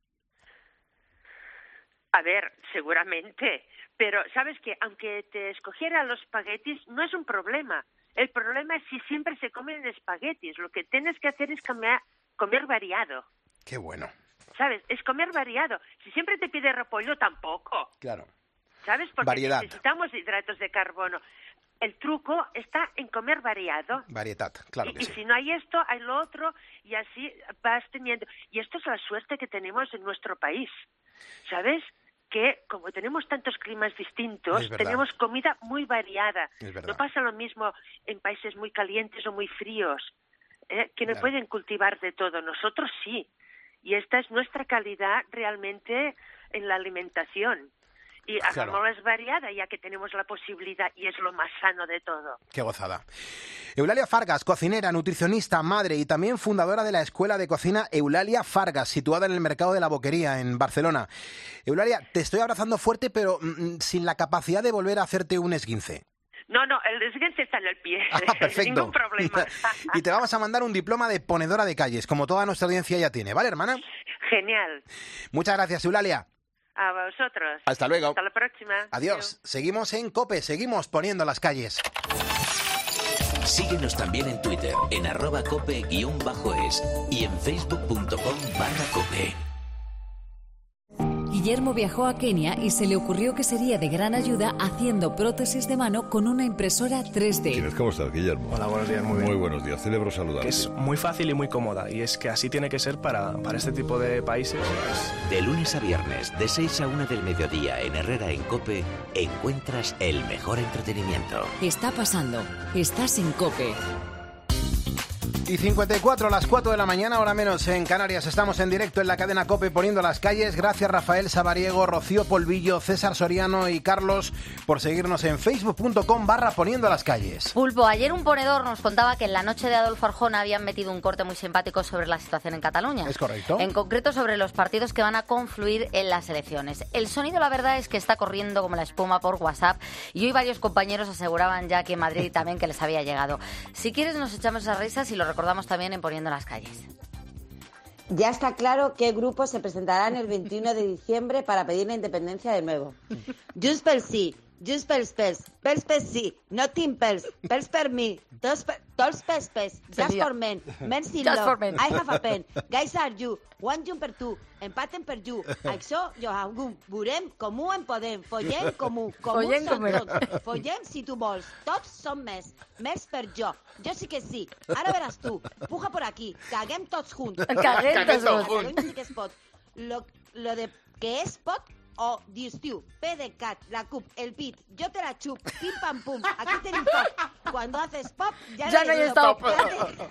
A ver, seguramente, pero sabes que aunque te escogiera los espaguetis no es un problema. El problema es si siempre se comen espaguetis. Lo que tienes que hacer es comer, comer variado. Qué bueno. ¿Sabes? Es comer variado. Si siempre te pide repollo, tampoco. Claro. ¿Sabes? Porque Variedad. necesitamos hidratos de carbono. El truco está en comer variado. Variedad, claro y, que y sí. si no hay esto, hay lo otro, y así vas teniendo. Y esto es la suerte que tenemos en nuestro país. ¿Sabes? Que como tenemos tantos climas distintos, Es verdad. tenemos comida muy variada. Es verdad. No pasa lo mismo en países muy calientes o muy fríos, ¿eh? que no Claro. pueden cultivar de todo. Nosotros sí. Y esta es nuestra calidad realmente en la alimentación. Y Claro. hagámosla variada, ya que tenemos la posibilidad, y es lo más sano de todo. Qué gozada. Eulalia Fargas, cocinera, nutricionista, madre y también fundadora de la Escuela de Cocina Eulalia Fargas, situada en el Mercado de la Boquería, en Barcelona. Eulalia, te estoy abrazando fuerte, pero mm, sin la capacidad de volver a hacerte un esguince. No, no, el desguince está en el pie. Ah, perfecto. Ningún problema. Y te vamos a mandar un diploma de ponedora de calles, como toda nuestra audiencia ya tiene, ¿vale, hermana? Genial. Muchas gracias, Eulalia. A vosotros. Hasta luego. Hasta la próxima. Adiós. Seguimos en COPE, seguimos poniendo las calles. Síguenos también en Twitter, en arroba cope guión bajo es y en facebook punto com barra cope. Guillermo viajó a Kenia y se le ocurrió que sería de gran ayuda haciendo prótesis de mano con una impresora tres D. ¿Cómo estás, Guillermo? Hola, buenos días, muy bien. Muy buenos días, celebro saludarte. Es muy fácil y muy cómoda, y es que así tiene que ser para, para este tipo de países. De lunes a viernes, de seis a una del mediodía en Herrera en COPE, encuentras el mejor entretenimiento. Está pasando. Estás en COPE. Y cincuenta y cuatro, a las cuatro de la mañana, hora menos en Canarias. Estamos en directo en la cadena COPE poniendo las calles. Gracias Rafael Sabariego, Rocío Polvillo, César Soriano y Carlos por seguirnos en facebook punto com barra poniendo las calles. Pulpo, ayer un ponedor nos contaba que en la noche de Adolfo Arjona habían metido un corte muy simpático sobre la situación en Cataluña. Es correcto. En concreto sobre los partidos que van a confluir en las elecciones. El sonido, la verdad, es que está corriendo como la espuma por WhatsApp y hoy varios compañeros aseguraban ya aquí en Madrid también que les había llegado. Si quieres nos echamos esas risas y lo recordamos también en Poniendo las calles. Ya está claro qué grupos se presentarán el veintiuno de diciembre para pedir la independencia de nuevo. Junts pel sí, Junts pels pels, pels pels sí, no team pels, pels per mi, tots per, tots pels pels, just for men, men sin Just love, for men. I have a pen, guys are you, one jump per two, empaten per you, això jo algú, veurem comú en podem, follem comú, comú Follem són comú. tots, follem si tu vols, tots som més, més per jo, jo sí que sí, ara veràs tu, puja por aquí, caguem tots junts. Caguem tots A junts. Catalunya sí que es pot. Lo, lo de que es pot o dius tu, P de cat, la cup, el pit, yo te la chup, pim pam pum, aquí tenim pop. Cuando haces pop, ya, Ya no hay digo stop. Cat,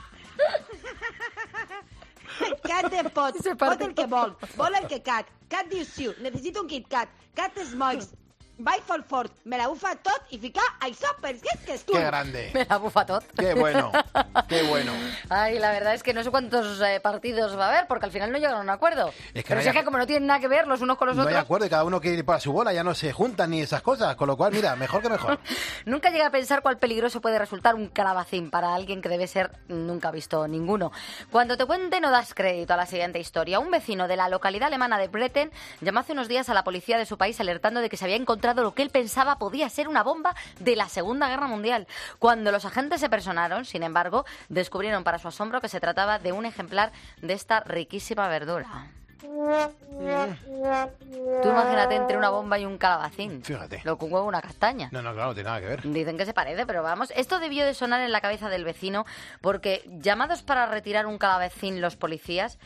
cat de pot, pot el que vol, vol el que cat, cat dius tu, necessito un Kit Kat, cat smogs, vai for fort, me la bufa tot i ficar això pels que és que és tu. ¡Qué grande! Me la bufa tot. ¡Qué bueno! ¡Qué bueno! Ay, la verdad es que no sé cuántos eh, partidos va a haber, porque al final no llegaron a un acuerdo. Es que Pero no si hay es que como no tienen nada que ver los unos con los No hay otros, acuerdo y cada uno quiere ir para su bola, ya no se juntan ni esas cosas, con lo cual, mira, mejor que mejor. nunca llega a pensar cuál peligroso puede resultar un calabacín para alguien que debe ser nunca visto ninguno. Cuando te cuente no das crédito a la siguiente historia. Un vecino de la localidad alemana de Bretten llamó hace unos días a la policía de su país alertando de que se había encontrado lo que él pensaba podía ser una bomba de la Segunda Guerra Mundial. Cuando los agentes se personaron, sin embargo, descubrieron para su asombro que se trataba de un ejemplar de esta riquísima verdura. Tú imagínate entre una bomba y un calabacín. Fíjate. Lo que un huevo y una castaña. No, no, claro, no tiene nada que ver. Dicen que se parece, pero vamos. Esto debió de sonar en la cabeza del vecino porque llamados para retirar un calabacín los policías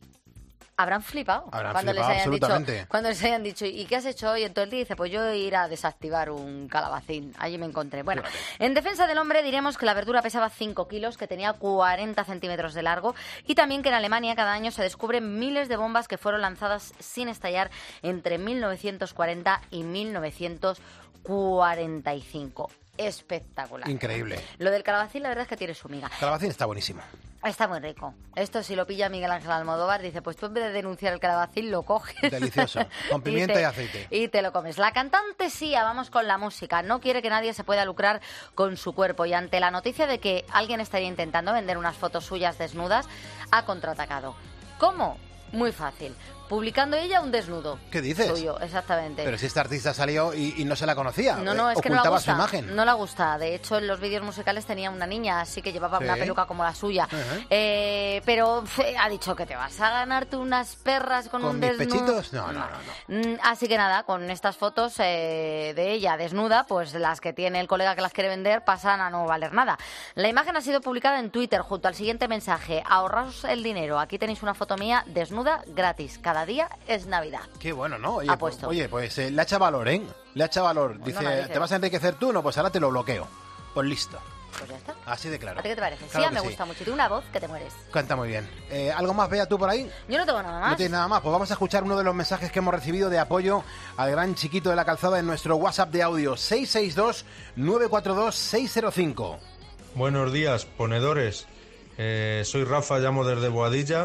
habrán flipado. Habrán cuando flipado, les hayan absolutamente. dicho, cuando les hayan dicho, ¿y qué has hecho hoy? Entonces dice, pues yo ir a desactivar un calabacín. Allí me encontré. Bueno, en defensa del hombre diremos que la verdura pesaba cinco kilos, que tenía cuarenta centímetros de largo y también que en Alemania cada año se descubren miles de bombas que fueron lanzadas sin estallar entre mil novecientos cuarenta y mil novecientos cuarenta y cinco. Espectacular. Increíble. Lo del calabacín la verdad es que tiene su miga. Calabacín está buenísimo. Está muy rico. Esto si lo pilla Miguel Ángel Almodóvar, dice, pues tú en vez de denunciar el calabacín lo coges. Delicioso. Con pimienta y, te, y aceite. Y te lo comes. La cantante Sia, vamos con la música. No quiere que nadie se pueda lucrar con su cuerpo y ante la noticia de que alguien estaría intentando vender unas fotos suyas desnudas, ha contraatacado. ¿Cómo? Muy fácil. Publicando ella un desnudo. ¿Qué dices? Suyo, exactamente. Pero si esta artista salió y, y no se la conocía. No, no, eh, es que no la ocultaba gusta. su imagen. No la gusta. De hecho, en los vídeos musicales tenía una niña, así que llevaba Sí. una peluca como la suya. Ajá. Eh, pero pf, ha dicho que te vas a ganarte unas perras con, ¿Con un mis desnudo. pechitos? No, no, no. no. Mm, Así que nada, con estas fotos eh, de ella desnuda, pues las que tiene el colega que las quiere vender pasan a no valer nada. La imagen ha sido publicada en Twitter junto al siguiente mensaje: ahorraos el dinero, aquí tenéis una foto mía desnuda gratis, cada día es Navidad. Qué bueno, ¿no? Oye, Ha pues, puesto. oye, pues eh, le echa valor, ¿eh? Le echa valor. Dice, no dice. ¿te vas a enriquecer tú? No, pues ahora te lo bloqueo. Pues listo. Pues ya está. Así de claro. ¿A ti qué te parece? Claro sí, que me sí. gusta mucho. Tiene una voz que te mueres. Canta muy bien. Eh, ¿Algo más, Bea, tú por ahí? Yo no tengo nada más. No tienes nada más. Pues vamos a escuchar uno de los mensajes que hemos recibido de apoyo al gran Chiquito de la Calzada en nuestro WhatsApp de audio seis seis dos, nueve cuatro dos, seis cero cinco. Buenos días, ponedores. Eh, soy Rafa, llamo desde Boadilla.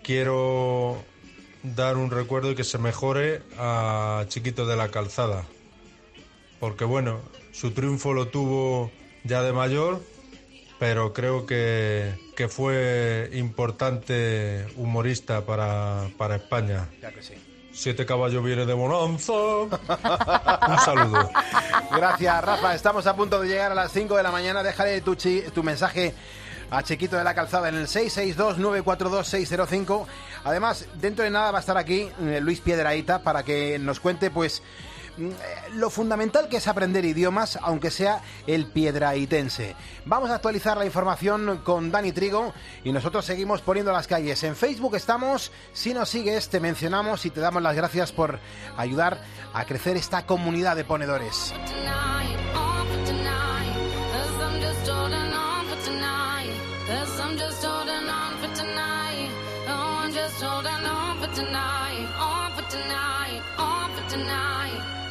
Quiero dar un recuerdo y que se mejore a Chiquito de la Calzada. Porque bueno, su triunfo lo tuvo ya de mayor, pero creo que, que fue importante humorista para, para España. Ya que sí. Siete caballos viene de Bonanza. Un saludo. Gracias, Rafa. Estamos a punto de llegar a las cinco de la mañana. Déjale tu, chi- tu mensaje a Chiquito de la Calzada en el seis seis dos, nueve cuatro dos, seis cero cinco. Además, dentro de nada va a estar aquí eh, Luis Piedrahita para que nos cuente, pues, mm, eh, lo fundamental que es aprender idiomas, aunque sea el piedrahitense. Vamos a actualizar la información con Dani Trigo y nosotros seguimos poniendo las calles. En Facebook estamos, si nos sigues, te mencionamos y te damos las gracias por ayudar a crecer esta comunidad de ponedores. I'm just holding on for tonight. Oh, I'm just holding on for tonight. On for tonight. On for tonight.